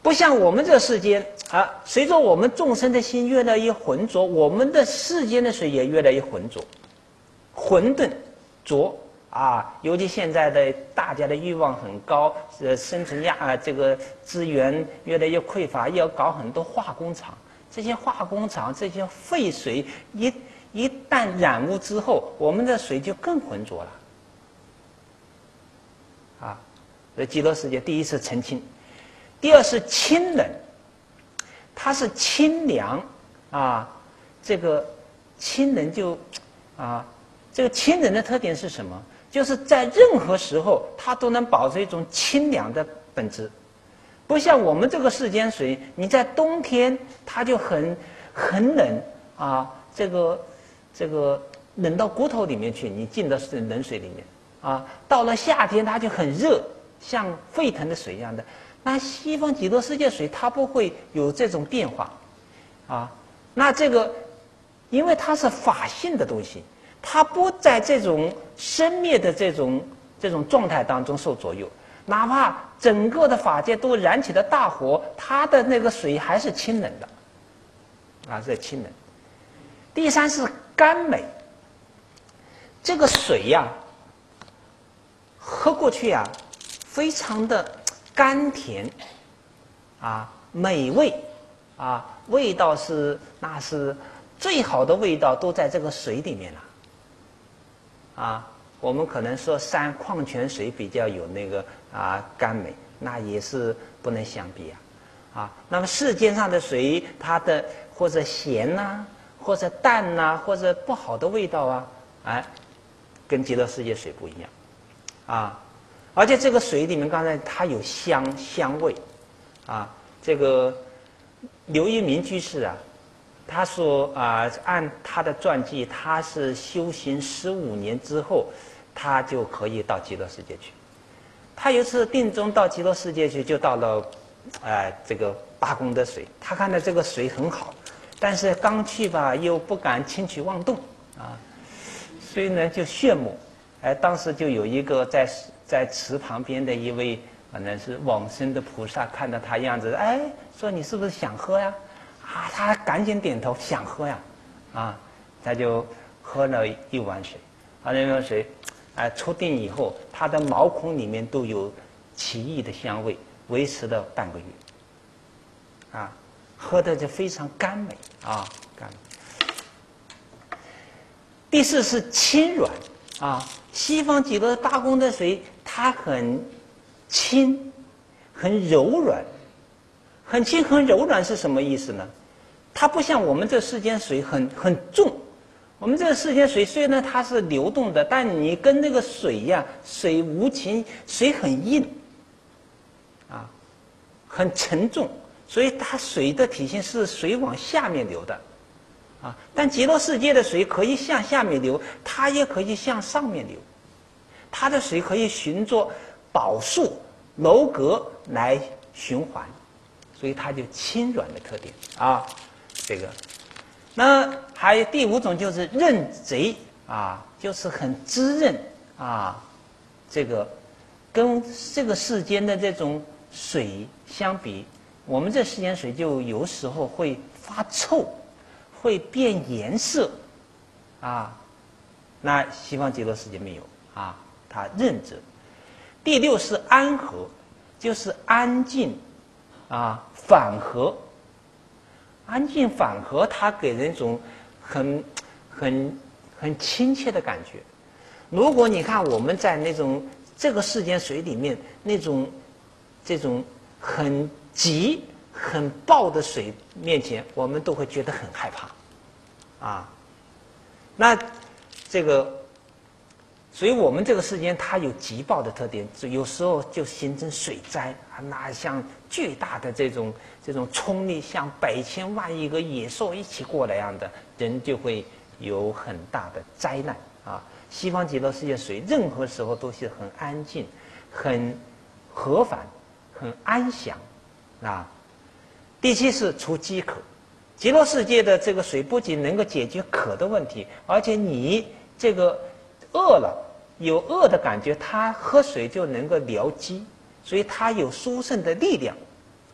不像我们这世间啊，随着我们众生的心越来越浑浊，我们的世间的水也越来越浑浊、混沌、浊啊。尤其现在的大家的欲望很高，呃，生存压啊，这个资源越来越匮乏，要搞很多化工厂。这些化工厂这些废水一一旦染污之后，我们的水就更浑浊了。啊，这极乐世界第一是澄清。第二是清冷，它是清凉啊，这个清冷就啊，这个清冷的特点是什么？就是在任何时候它都能保持一种清凉的本质，不像我们这个世间水，你在冬天它就很很冷啊，这个这个冷到骨头里面去，你进的是冷水里面啊，到了夏天它就很热，像沸腾的水一样的。那西方极乐世界水它不会有这种变化，啊，那这个因为它是法性的东西，它不在这种生灭的这种这种状态当中受左右，哪怕整个的法界都燃起了大火，它的那个水还是清冷的，啊，是清冷。第三是甘美，这个水呀、啊，喝过去啊，非常的甘甜，啊，美味，啊，味道是那是最好的味道都在这个水里面了，啊，我们可能说山矿泉水比较有那个啊甘美，那也是不能相比啊，啊，那么世间上的水，它的或者咸呐、啊，或者淡呐、啊，或者不好的味道啊，哎，跟极乐世界水不一样，啊。而且这个水里面，刚才它有香香味，啊，这个刘一鸣居士啊，他说啊，按他的传记，他是修行十五年之后，他就可以到极乐世界去。他有一次定中到极乐世界去，就到了，呃，这个八功德水，他看到这个水很好，但是刚去吧，又不敢轻举妄动啊，所以呢就炫目，哎，当时就有一个在。在池旁边的一位反正是往生的菩萨，看到他样子，哎，说你是不是想喝呀？啊，他赶紧点头，想喝呀，啊，他就喝了一碗水，啊，那碗水，哎、呃，出定以后，他的毛孔里面都有奇异的香味，维持了半个月，啊，喝的就非常甘美啊，甘美。第四是清软啊。西方极乐八功德水，它很轻，很柔软，很轻很柔软是什么意思呢？它不像我们这世间水很很重，我们这个世间水虽然它是流动的，但你跟那个水呀、啊，水无情，水很硬，啊，很沉重，所以它水的体性是水往下面流的。啊，但极乐世界的水可以向下面流，它也可以向上面流，它的水可以循着宝树楼阁来循环，所以它就轻软的特点啊。这个，那还有第五种就是润贼啊，就是很滋润啊。这个跟这个世间的这种水相比，我们这世间水就有时候会发臭。会变颜色，啊，那西方极乐世界没有啊，它润泽。第六是安和，就是安静，啊，缓和。安静缓和，它给人一种很、很、很亲切的感觉。如果你看我们在那种这个世间水里面那种这种很急。很暴的水面前，我们都会觉得很害怕，啊，那这个，所以我们这个世间它有急暴的特点，有时候就形成水灾啊，那像巨大的这种这种冲力，像百千万亿个野兽一起过来一样的，人就会有很大的灾难啊。西方极乐世界水，任何时候都是很安静、很和缓、很安详，啊。第七是除饥渴，极乐世界的这个水不仅能够解决渴的问题，而且你这个饿了有饿的感觉，它喝水就能够疗饥，所以它有殊胜的力量，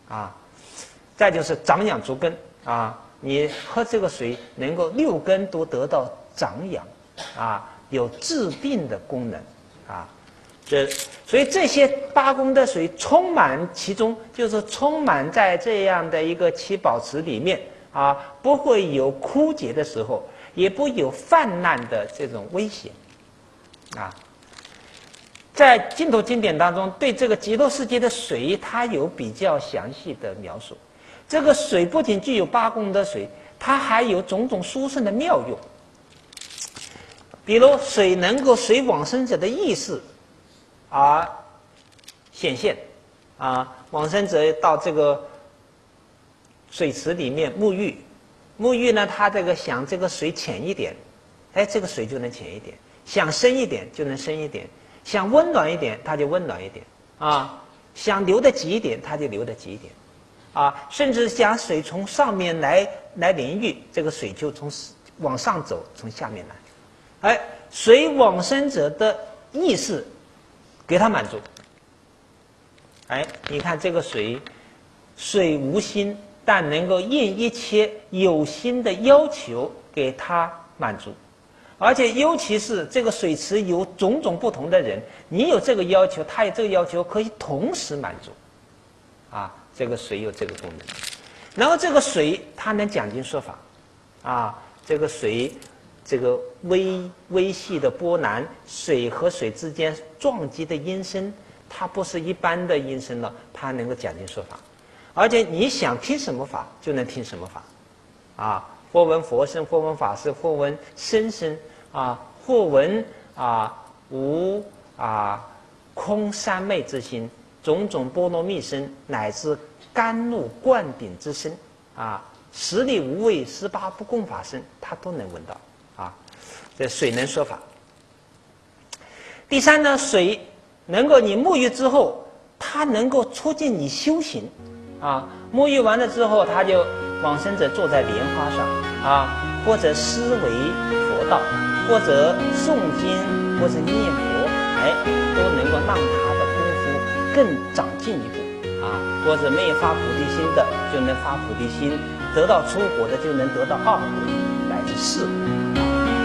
啊。再就是长养足根啊，你喝这个水能够六根都得到长养啊，有治病的功能啊。这所以这些八功德水充满其中，就是充满在这样的一个七宝池里面啊，不会有枯竭的时候，也不有泛滥的这种危险啊。在净土经典当中，对这个极乐世界的水，它有比较详细的描述。这个水不仅具有八功德水，它还有种种殊胜的妙用。比如水能够随往生者的意识而显现，啊，往生者到这个水池里面沐浴，沐浴呢，他这个想这个水浅一点，哎，这个水就能浅一点；想深一点就能深一点；想温暖一点，它就温暖一点啊；想流得急一点，它就流得急一点。啊，甚至想水从上面来来淋浴，这个水就从往上走，从下面来，哎，随往生者的意识给他满足。哎，你看这个水，水无心，但能够应一切有心的要求给他满足，而且尤其是这个水池有种种不同的人，你有这个要求，他有这个要求，可以同时满足，啊。这个水有这个功能，然后这个水它能讲经说法，啊，这个水，这个微微细的波澜，水和水之间撞击的音声，它不是一般的音声了，它能够讲经说法，而且你想听什么法就能听什么法，啊，或闻佛声，或闻法事，或闻声声，啊，或闻啊无啊空三昧之心，种种波罗蜜声，乃至甘露灌顶之声啊，十力无畏，十八不共法声，他都能闻到啊。这水能说法。第三呢，水能够你沐浴之后，它能够促进你修行啊。沐浴完了之后，他就往生者坐在莲花上啊，或者思维佛道，或者诵经，或者念佛，哎，都能够让他的功夫更长进一步。啊，或者没有发菩提心的，就能发菩提心；得到出果的，就能得到二果，乃至四果。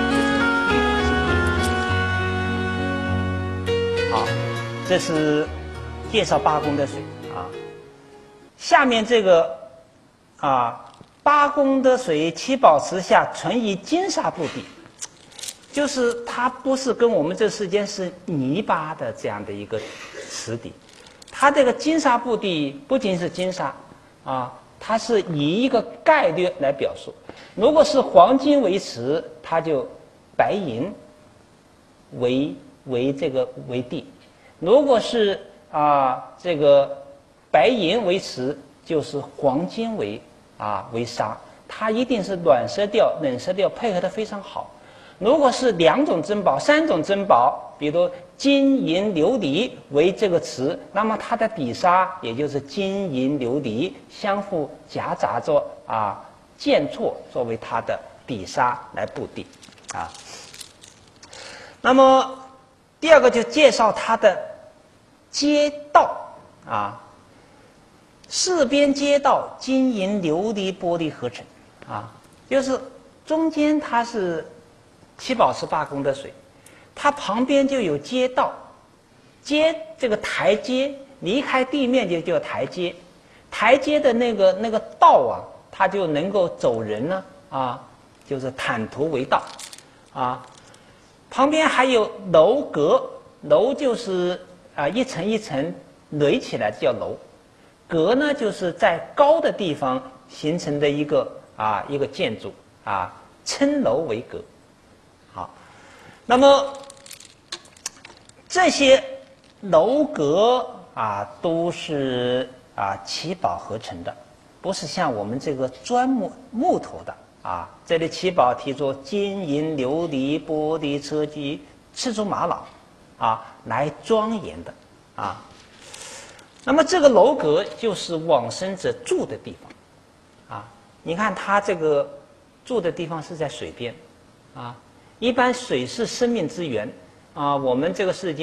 好，这是介绍八功德水啊。下面这个啊，八功德水七宝池下存于金沙布地，就是它不是跟我们这世间是泥巴的这样的一个池底。它这个金沙布地不仅是金沙啊，它是以一个概率来表述。如果是黄金为池，它就白银为为这个为地；如果是啊这个白银为池，就是黄金为啊为沙。它一定是暖色调、冷色调配合得非常好。如果是两种珍宝、三种珍宝，比如金银琉璃为这个池，那么它的底沙也就是金银琉璃相互夹杂着啊间错作为它的底沙来布地啊。那么第二个就介绍它的街道啊，四边街道金银琉璃玻璃合成啊，就是中间它是七宝池八功德水，它旁边就有街道，街这个台阶离开地面就叫台阶，台阶的那个那个道啊，它就能够走人呢啊，就是坦途为道啊。旁边还有楼阁，楼就是啊一层一层垒起来叫楼，阁呢就是在高的地方形成的一个啊一个建筑啊，称楼为阁。好，那么这些楼阁啊都是啊七宝合成的，不是像我们这个砖木木头的啊。这里七宝提出金银琉璃玻璃车基赤珠玛瑙啊来庄严的啊。那么这个楼阁就是往生者住的地方啊。你看他这个住的地方是在水边啊。一般水是生命之源啊，我们这个世间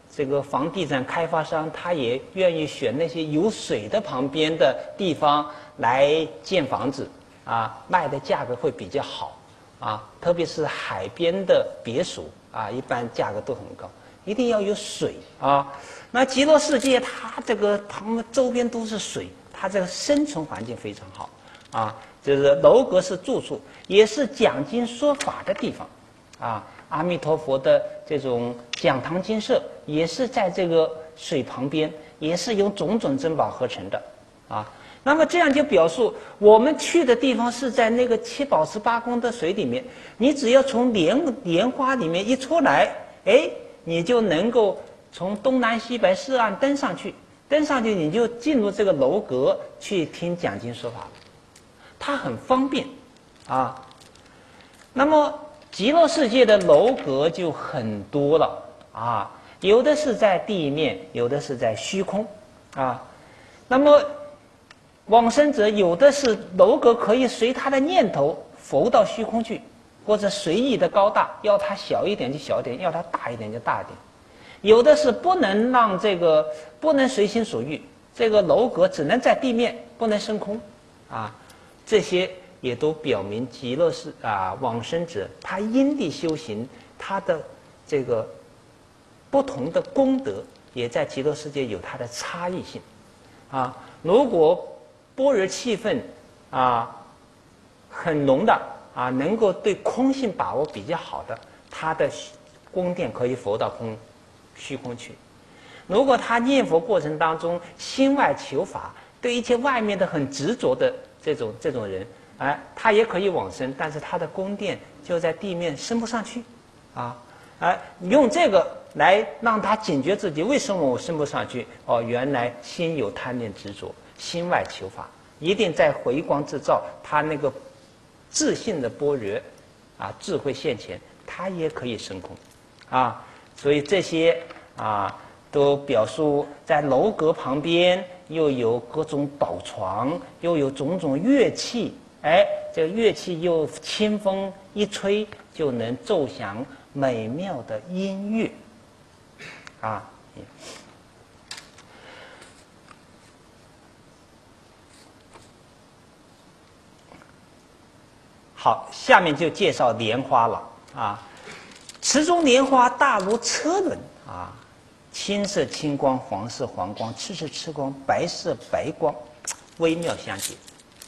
这个房地产开发商他也愿意选那些有水的旁边的地方来建房子啊，卖的价格会比较好啊，特别是海边的别墅啊，一般价格都很高，一定要有水啊。那极乐世界它这个旁周边都是水，它这个生存环境非常好啊，就是楼阁是住处，也是讲经说法的地方啊。阿弥陀佛的这种讲堂精舍也是在这个水旁边，也是由种种珍宝合成的啊。那么这样就表述我们去的地方是在那个七宝十八宫的水里面，你只要从莲莲花里面一出来，哎，你就能够从东南西北四岸登上去，登上去你就进入这个楼阁去听讲经说法了，它很方便啊。那么极乐世界的楼阁就很多了啊，有的是在地面，有的是在虚空啊。那么往生者有的是楼阁可以随他的念头浮到虚空去，或者随意的高大，要它小一点就小一点，要它大一点就大一点。有的是不能让这个不能随心所欲，这个楼阁只能在地面，不能升空啊。这些也都表明极乐世啊往生者他因地修行，他的这个不同的功德也在极乐世界有它的差异性啊。如果般若气氛啊很浓的啊，能够对空性把握比较好的，他的宫殿可以浮到空虚空去。如果他念佛过程当中心外求法，对一切外面的很执着的这种这种人，哎，他也可以往生，但是他的宫殿就在地面升不上去啊。哎，用这个来让他警觉自己，为什么我升不上去？哦，原来心有贪念执着，心外求法，一定在回光自照，他那个自信的般若啊，智慧现前，他也可以升空啊。所以这些啊，都表述在楼阁旁边又有各种宝床，又有种种乐器，哎，这个乐器又清风一吹就能奏响美妙的音乐啊。好，下面就介绍莲花了啊。池中莲花大如车轮啊，青色青光，黄色黄光，赤色赤光，白色白光，微妙相接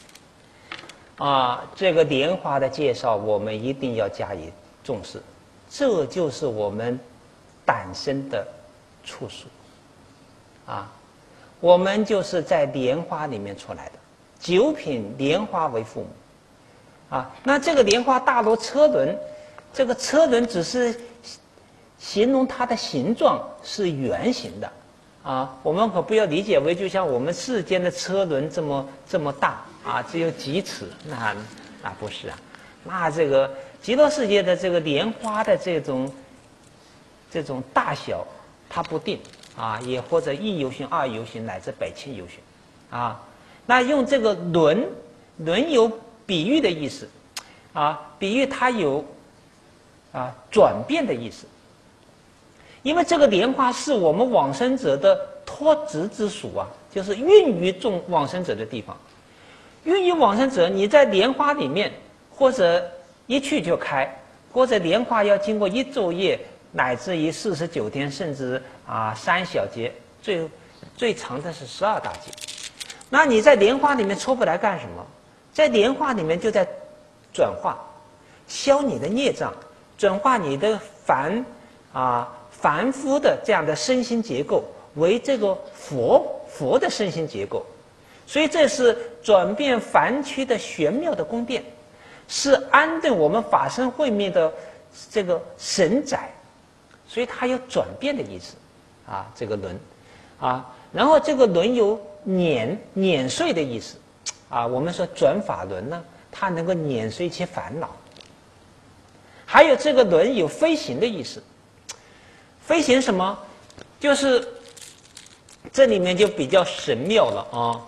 啊。这个莲花的介绍我们一定要加以重视，这就是我们诞生的处属啊。我们就是在莲花里面出来的，九品莲花为父母啊。那这个莲花大如车轮，这个车轮只是形容它的形状是圆形的啊，我们可不要理解为就像我们世间的车轮这么这么大啊，只有几尺，那那不是啊。那这个极乐世界的这个莲花的这种这种大小，它不定啊，也或者一游行、二游行乃至百千游行啊。那用这个轮，轮有比喻的意思啊，比喻它有啊转变的意思。因为这个莲花是我们往生者的托植之属啊，就是孕育众往生者的地方。孕育往生者，你在莲花里面，或者一去就开，或者莲花要经过一昼夜，乃至于四十九天，甚至啊三小节，最最长的是十二大节。那你在莲花里面出不来干什么？在莲花里面就在转化，消你的孽障，转化你的凡啊。凡夫的这样的身心结构为这个佛佛的身心结构，所以这是转变凡躯的玄妙的宫殿，是安顿我们法身慧命的这个神宅，所以它有转变的意思啊。这个轮啊，然后这个轮有碾碾碎的意思啊。我们说转法轮呢，它能够碾碎其烦恼。还有这个轮有飞行的意思。飞行什么？就是这里面就比较神妙了啊。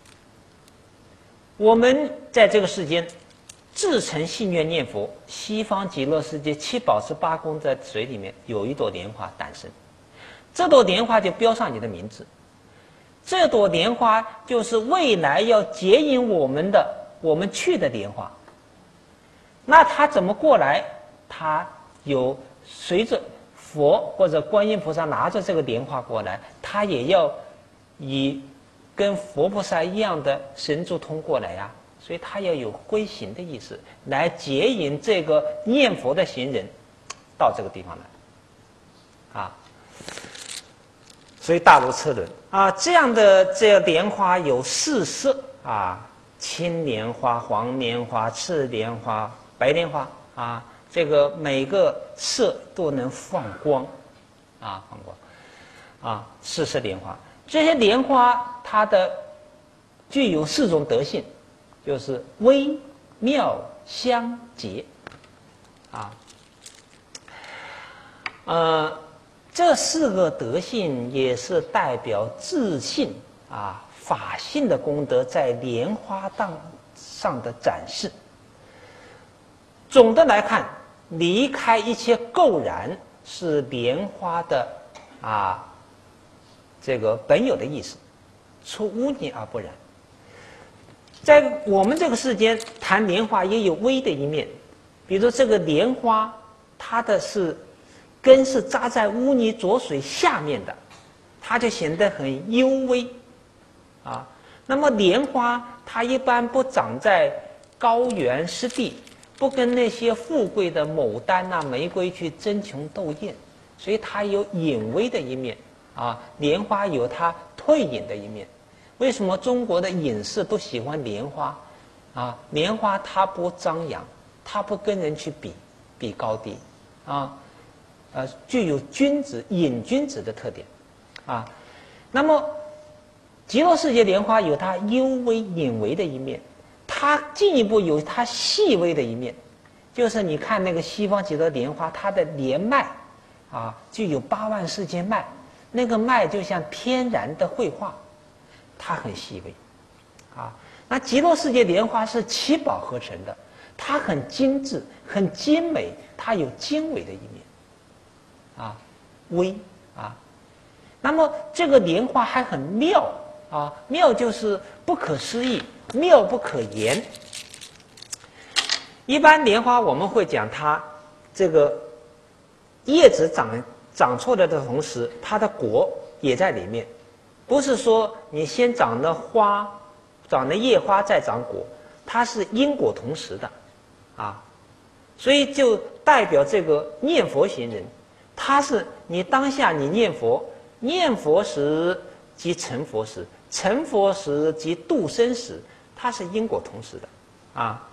我们在这个世间至诚信愿念佛，西方极乐世界七宝十八宫在水里面有一朵莲花诞生， 这朵莲花就标上你的名字。这朵莲花就是未来要接引我们的我们去的莲花。那它怎么过来？它有随着佛或者观音菩萨拿着这个莲花过来，它也要以跟佛菩萨一样的神足通过来呀、啊，所以它要有归行的意思，来接引这个念佛的行人到这个地方来，啊，所以大如车轮啊，这样的这个莲花有四色啊，青莲花、黄莲花、赤莲花、白莲花啊，这个每个色都能放光，啊，放光，啊，四色莲花。这些莲花它的具有四种德性，就是微、妙、香、洁，啊，呃，这四个德性也是代表自信啊、法性的功德在莲花当上的展示。总的来看，离开一切垢染是莲花的啊。这个本有的意思，出污泥而不染。在我们这个世间谈莲花也有微的一面，比如说这个莲花，它的是根是扎在污泥浊水下面的，它就显得很幽微啊。那么莲花它一般不长在高原湿地，不跟那些富贵的牡丹啊、玫瑰去争琼斗艳，所以它有隐微的一面。啊，莲花有它退隐的一面。为什么中国的隐士都喜欢莲花？啊，莲花它不张扬，它不跟人去比比高低，啊，呃，具有君子隐君子的特点，啊，那么极乐世界莲花有它幽微隐微的一面，它进一步有它细微的一面，就是你看那个西方极乐莲花，它的莲脉，啊，具有八万世界脉。那个脉就像天然的绘画，它很细微，啊，那极乐世界莲花是七宝合成的，它很精致、很精美，它有精微的一面，啊，微啊，那么这个莲花还很妙啊，妙就是不可思议，妙不可言。一般莲花我们会讲它这个叶子长。长出来的同时，它的果也在里面，不是说你先长了花，长了叶花再长果，它是因果同时的，啊，所以就代表这个念佛行人，他是你当下你念佛，念佛时即成佛时，成佛时即度生时，它是因果同时的，啊，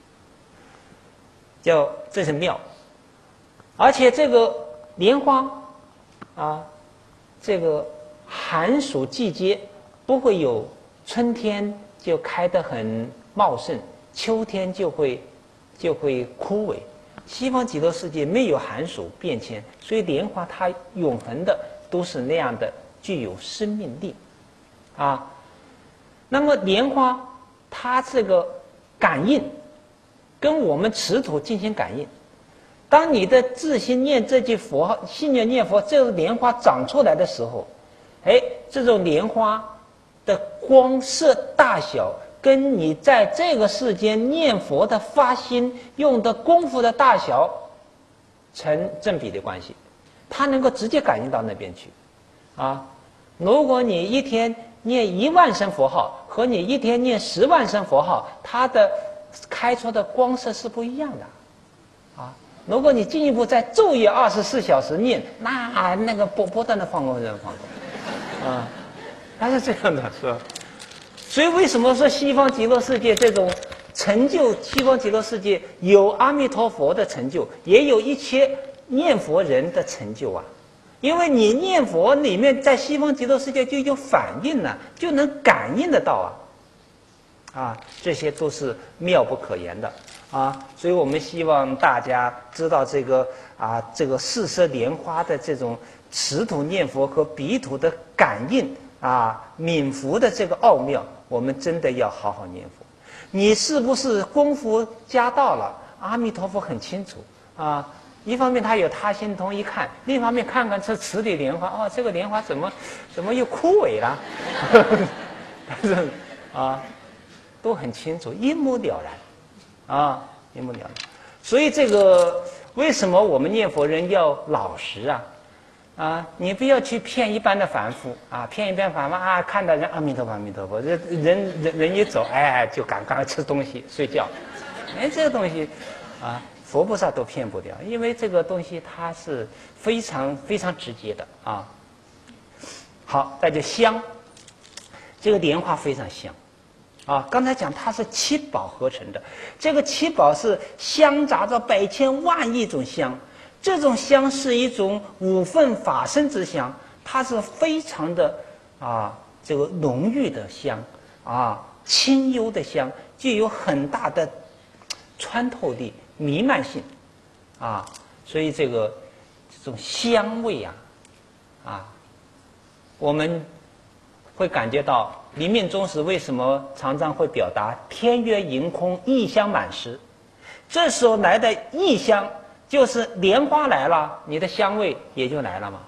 叫这是妙，而且这个。莲花，啊，这个寒暑季节不会有春天就开得很茂盛，秋天就会就会枯萎。西方极乐世界没有寒暑变迁，所以莲花它永恒的都是那样的，具有生命力，啊。那么莲花它这个感应，跟我们持土进行感应。当你的自心念这句佛号，信念念佛，这个莲花长出来的时候，哎，这种莲花的光色大小，跟你在这个世间念佛的发心用的功夫的大小成正比的关系，它能够直接感应到那边去，啊，如果你一天念一万声佛号和你一天念十万声佛号，它的开出的光色是不一样的，啊。如果你进一步在昼夜二十四小时念，那那个不不断的放光，放光，啊，它是这样的，是吧？所以为什么说西方极乐世界这种成就，西方极乐世界有阿弥陀佛的成就，也有一切念佛人的成就啊？因为你念佛里面，在西方极乐世界就有反应了，就能感应得到啊，啊，这些都是妙不可言的。啊，所以我们希望大家知道这个啊，这个四色莲花的这种持土念佛和彼土的感应啊，冥福的这个奥妙，我们真的要好好念佛。你是不是功夫加到了？阿弥陀佛很清楚啊， 一方面他有他心通一看，另一方面看看这池里莲花，哦，这个莲花怎么怎么又枯萎了？但是啊，都很清楚，一目了然，啊，一目了然。所以这个为什么我们念佛人要老实啊？啊，你不要去骗一般的凡夫啊，骗一般凡夫啊，看到人阿弥陀佛阿弥陀佛，这人人人一走，哎，就赶赶快吃东西睡觉，哎，这个东西啊，佛菩萨都骗不掉，因为这个东西它是非常非常直接的啊。好，再就香，这个莲花非常香。啊，刚才讲它是七宝合成的，这个七宝是香杂着百千万亿种香，这种香是一种五分法身之香，它是非常的啊这个浓郁的香啊，清幽的香，具有很大的穿透力、弥漫性啊，所以这个这种香味啊啊，我们会感觉到。临命终时为什么常常会表达天曰盈空，异香满室？这时候来的异香就是莲花来了，你的香味也就来了嘛。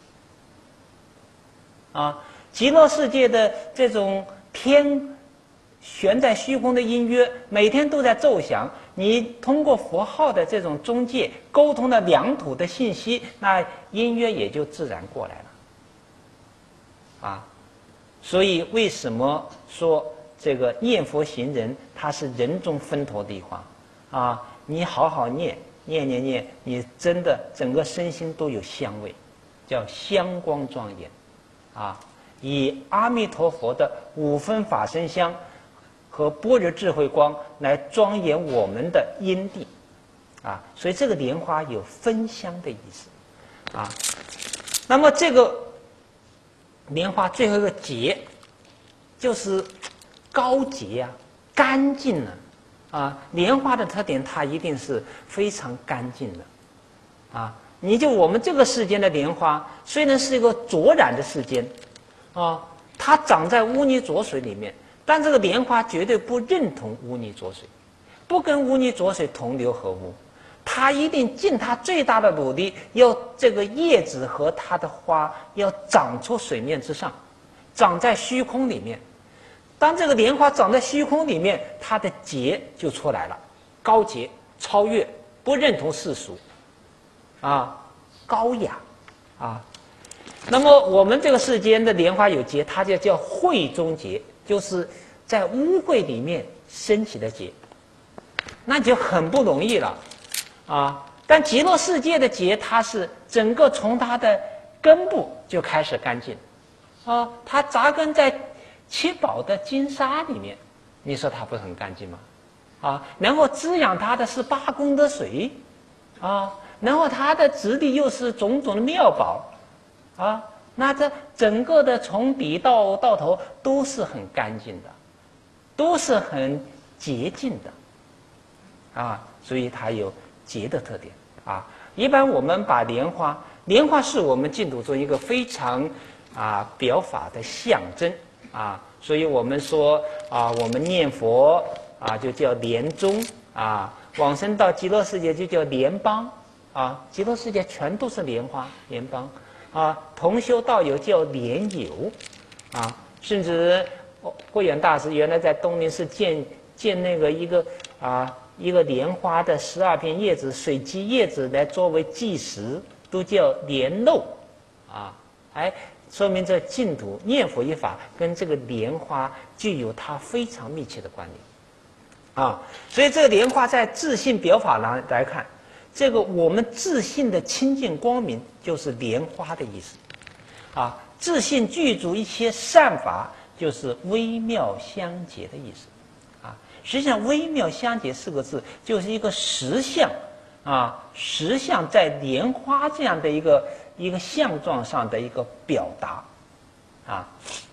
啊，极乐世界的这种天悬在虚空的音乐，每天都在奏响。你通过佛号的这种中介沟通了两土的信息，那音乐也就自然过来了。啊。所以，为什么说这个念佛行人，他是人中分头地花啊？你好好念，念念念，你真的整个身心都有香味，叫香光庄严啊！以阿弥陀佛的五分法身香和般若智慧光来庄严我们的因地啊！所以，这个莲花有分香的意思啊。那么这个。莲花最后一个洁，就是高洁啊，干净呢，啊，莲花的特点，它一定是非常干净的，啊，你就我们这个世间的莲花，虽然是一个浊染的世间，啊，它长在污泥浊水里面，但这个莲花绝对不认同污泥浊水，不跟污泥浊水同流合污。他一定尽他最大的努力，要这个叶子和它的花要长出水面之上，长在虚空里面。当这个莲花长在虚空里面，它的洁就出来了，高洁、超越，不认同世俗，啊，高雅，啊。那么我们这个世间的莲花有洁，它就叫慧中洁，就是在污秽里面升起的洁，那就很不容易了。啊，但极乐世界的洁，它是整个从它的根部就开始干净，啊，它扎根在七宝的金沙里面，你说它不是很干净吗？啊，然后滋养它的是八功德水，啊，然后它的质地又是种种的妙宝，啊，那这整个的从底到到头都是很干净的，都是很洁净的，啊，所以它有。洁的特点啊，一般我们把莲花，莲花是我们净土中一个非常啊表法的象征啊，所以我们说啊，我们念佛啊就叫莲宗啊，往生到极乐世界就叫莲邦啊，极乐世界全都是莲花莲邦啊，同修道友叫莲友啊，甚至慧远大师原来在东林寺建建那个一个啊。一个莲花的十二片叶子，水基叶子来作为祭石，都叫莲漏，啊，哎，说明这净土念佛一法跟这个莲花具有它非常密切的关联，啊，所以这个莲花在自性表法来来看，这个我们自性的清净光明就是莲花的意思，啊，自性具足一切善法就是微妙相结的意思。实际上，微妙相结四个字就是一个实相，啊，实相在莲花这样的一个一个相状上的一个表达，啊，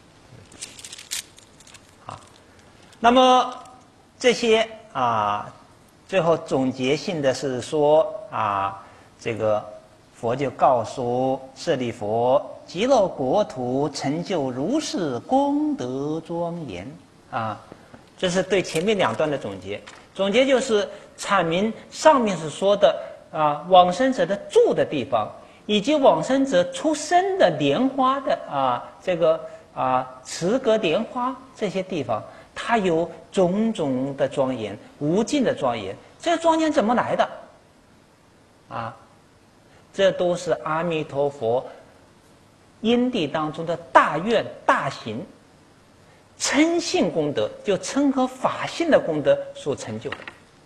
好，那么这些啊，最后总结性的是说啊，这个佛就告诉舍利弗，极乐国土成就如是功德庄严啊。这是对前面两段的总结，总结就是阐明上面是说的啊往生者的住的地方，以及往生者出生的莲花的啊这个啊池阁莲花这些地方，它有种种的庄严，无尽的庄严。这个庄严怎么来的？啊，这都是阿弥陀佛因地当中的大愿大行。称性功德，就称和法性的功德所成就的，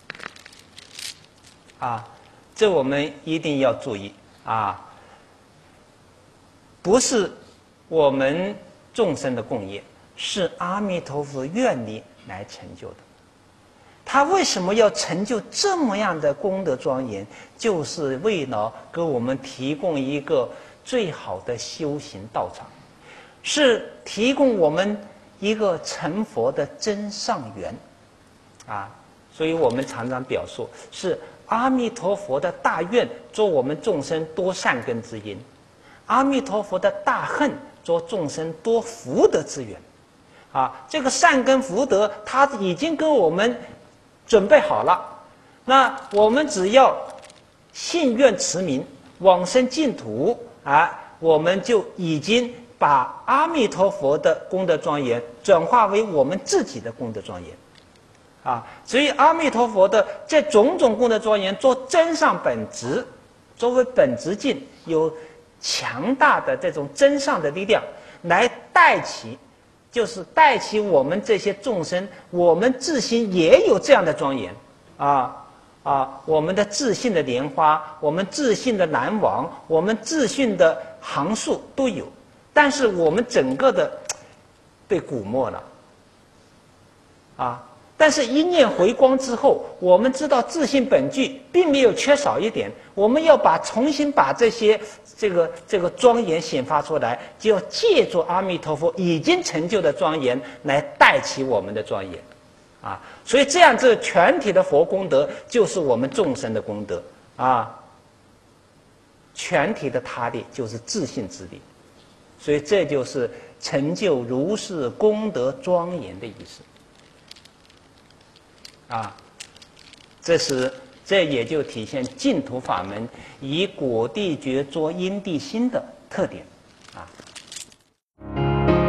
啊，这我们一定要注意啊，不是我们众生的共业，是阿弥陀佛愿力来成就的。他为什么要成就这么样的功德庄严？就是为了给我们提供一个最好的修行道场，是提供我们一个成佛的真上缘，啊，所以我们常常表述是阿弥陀佛的大愿做我们众生多善根之因，阿弥陀佛的大恨做众生多福德之源，啊，这个善根福德他已经跟我们准备好了，那我们只要信愿持名往生净土啊，我们就已经把阿弥陀佛的功德庄严转化为我们自己的功德庄严，啊，所以阿弥陀佛的这种种功德庄严做真上本质，作为本质境，有强大的这种真上的力量来带起，就是带起我们这些众生，我们自心也有这样的庄严，啊啊，我们的自信的莲花，我们自信的南王，我们自信的行树都有。但是我们整个的被蛊没了，啊！但是一念回光之后，我们知道自性本具，并没有缺少一点。我们要把重新把这些这个这个庄严显发出来，就要借助阿弥陀佛已经成就的庄严来带起我们的庄严，啊！所以这样这全体的佛功德就是我们众生的功德啊，全体的他力就是自性之力。所以这就是成就如是功德庄严的意思，啊，这是这也就体现净土法门以果地觉作因地心的特点，啊。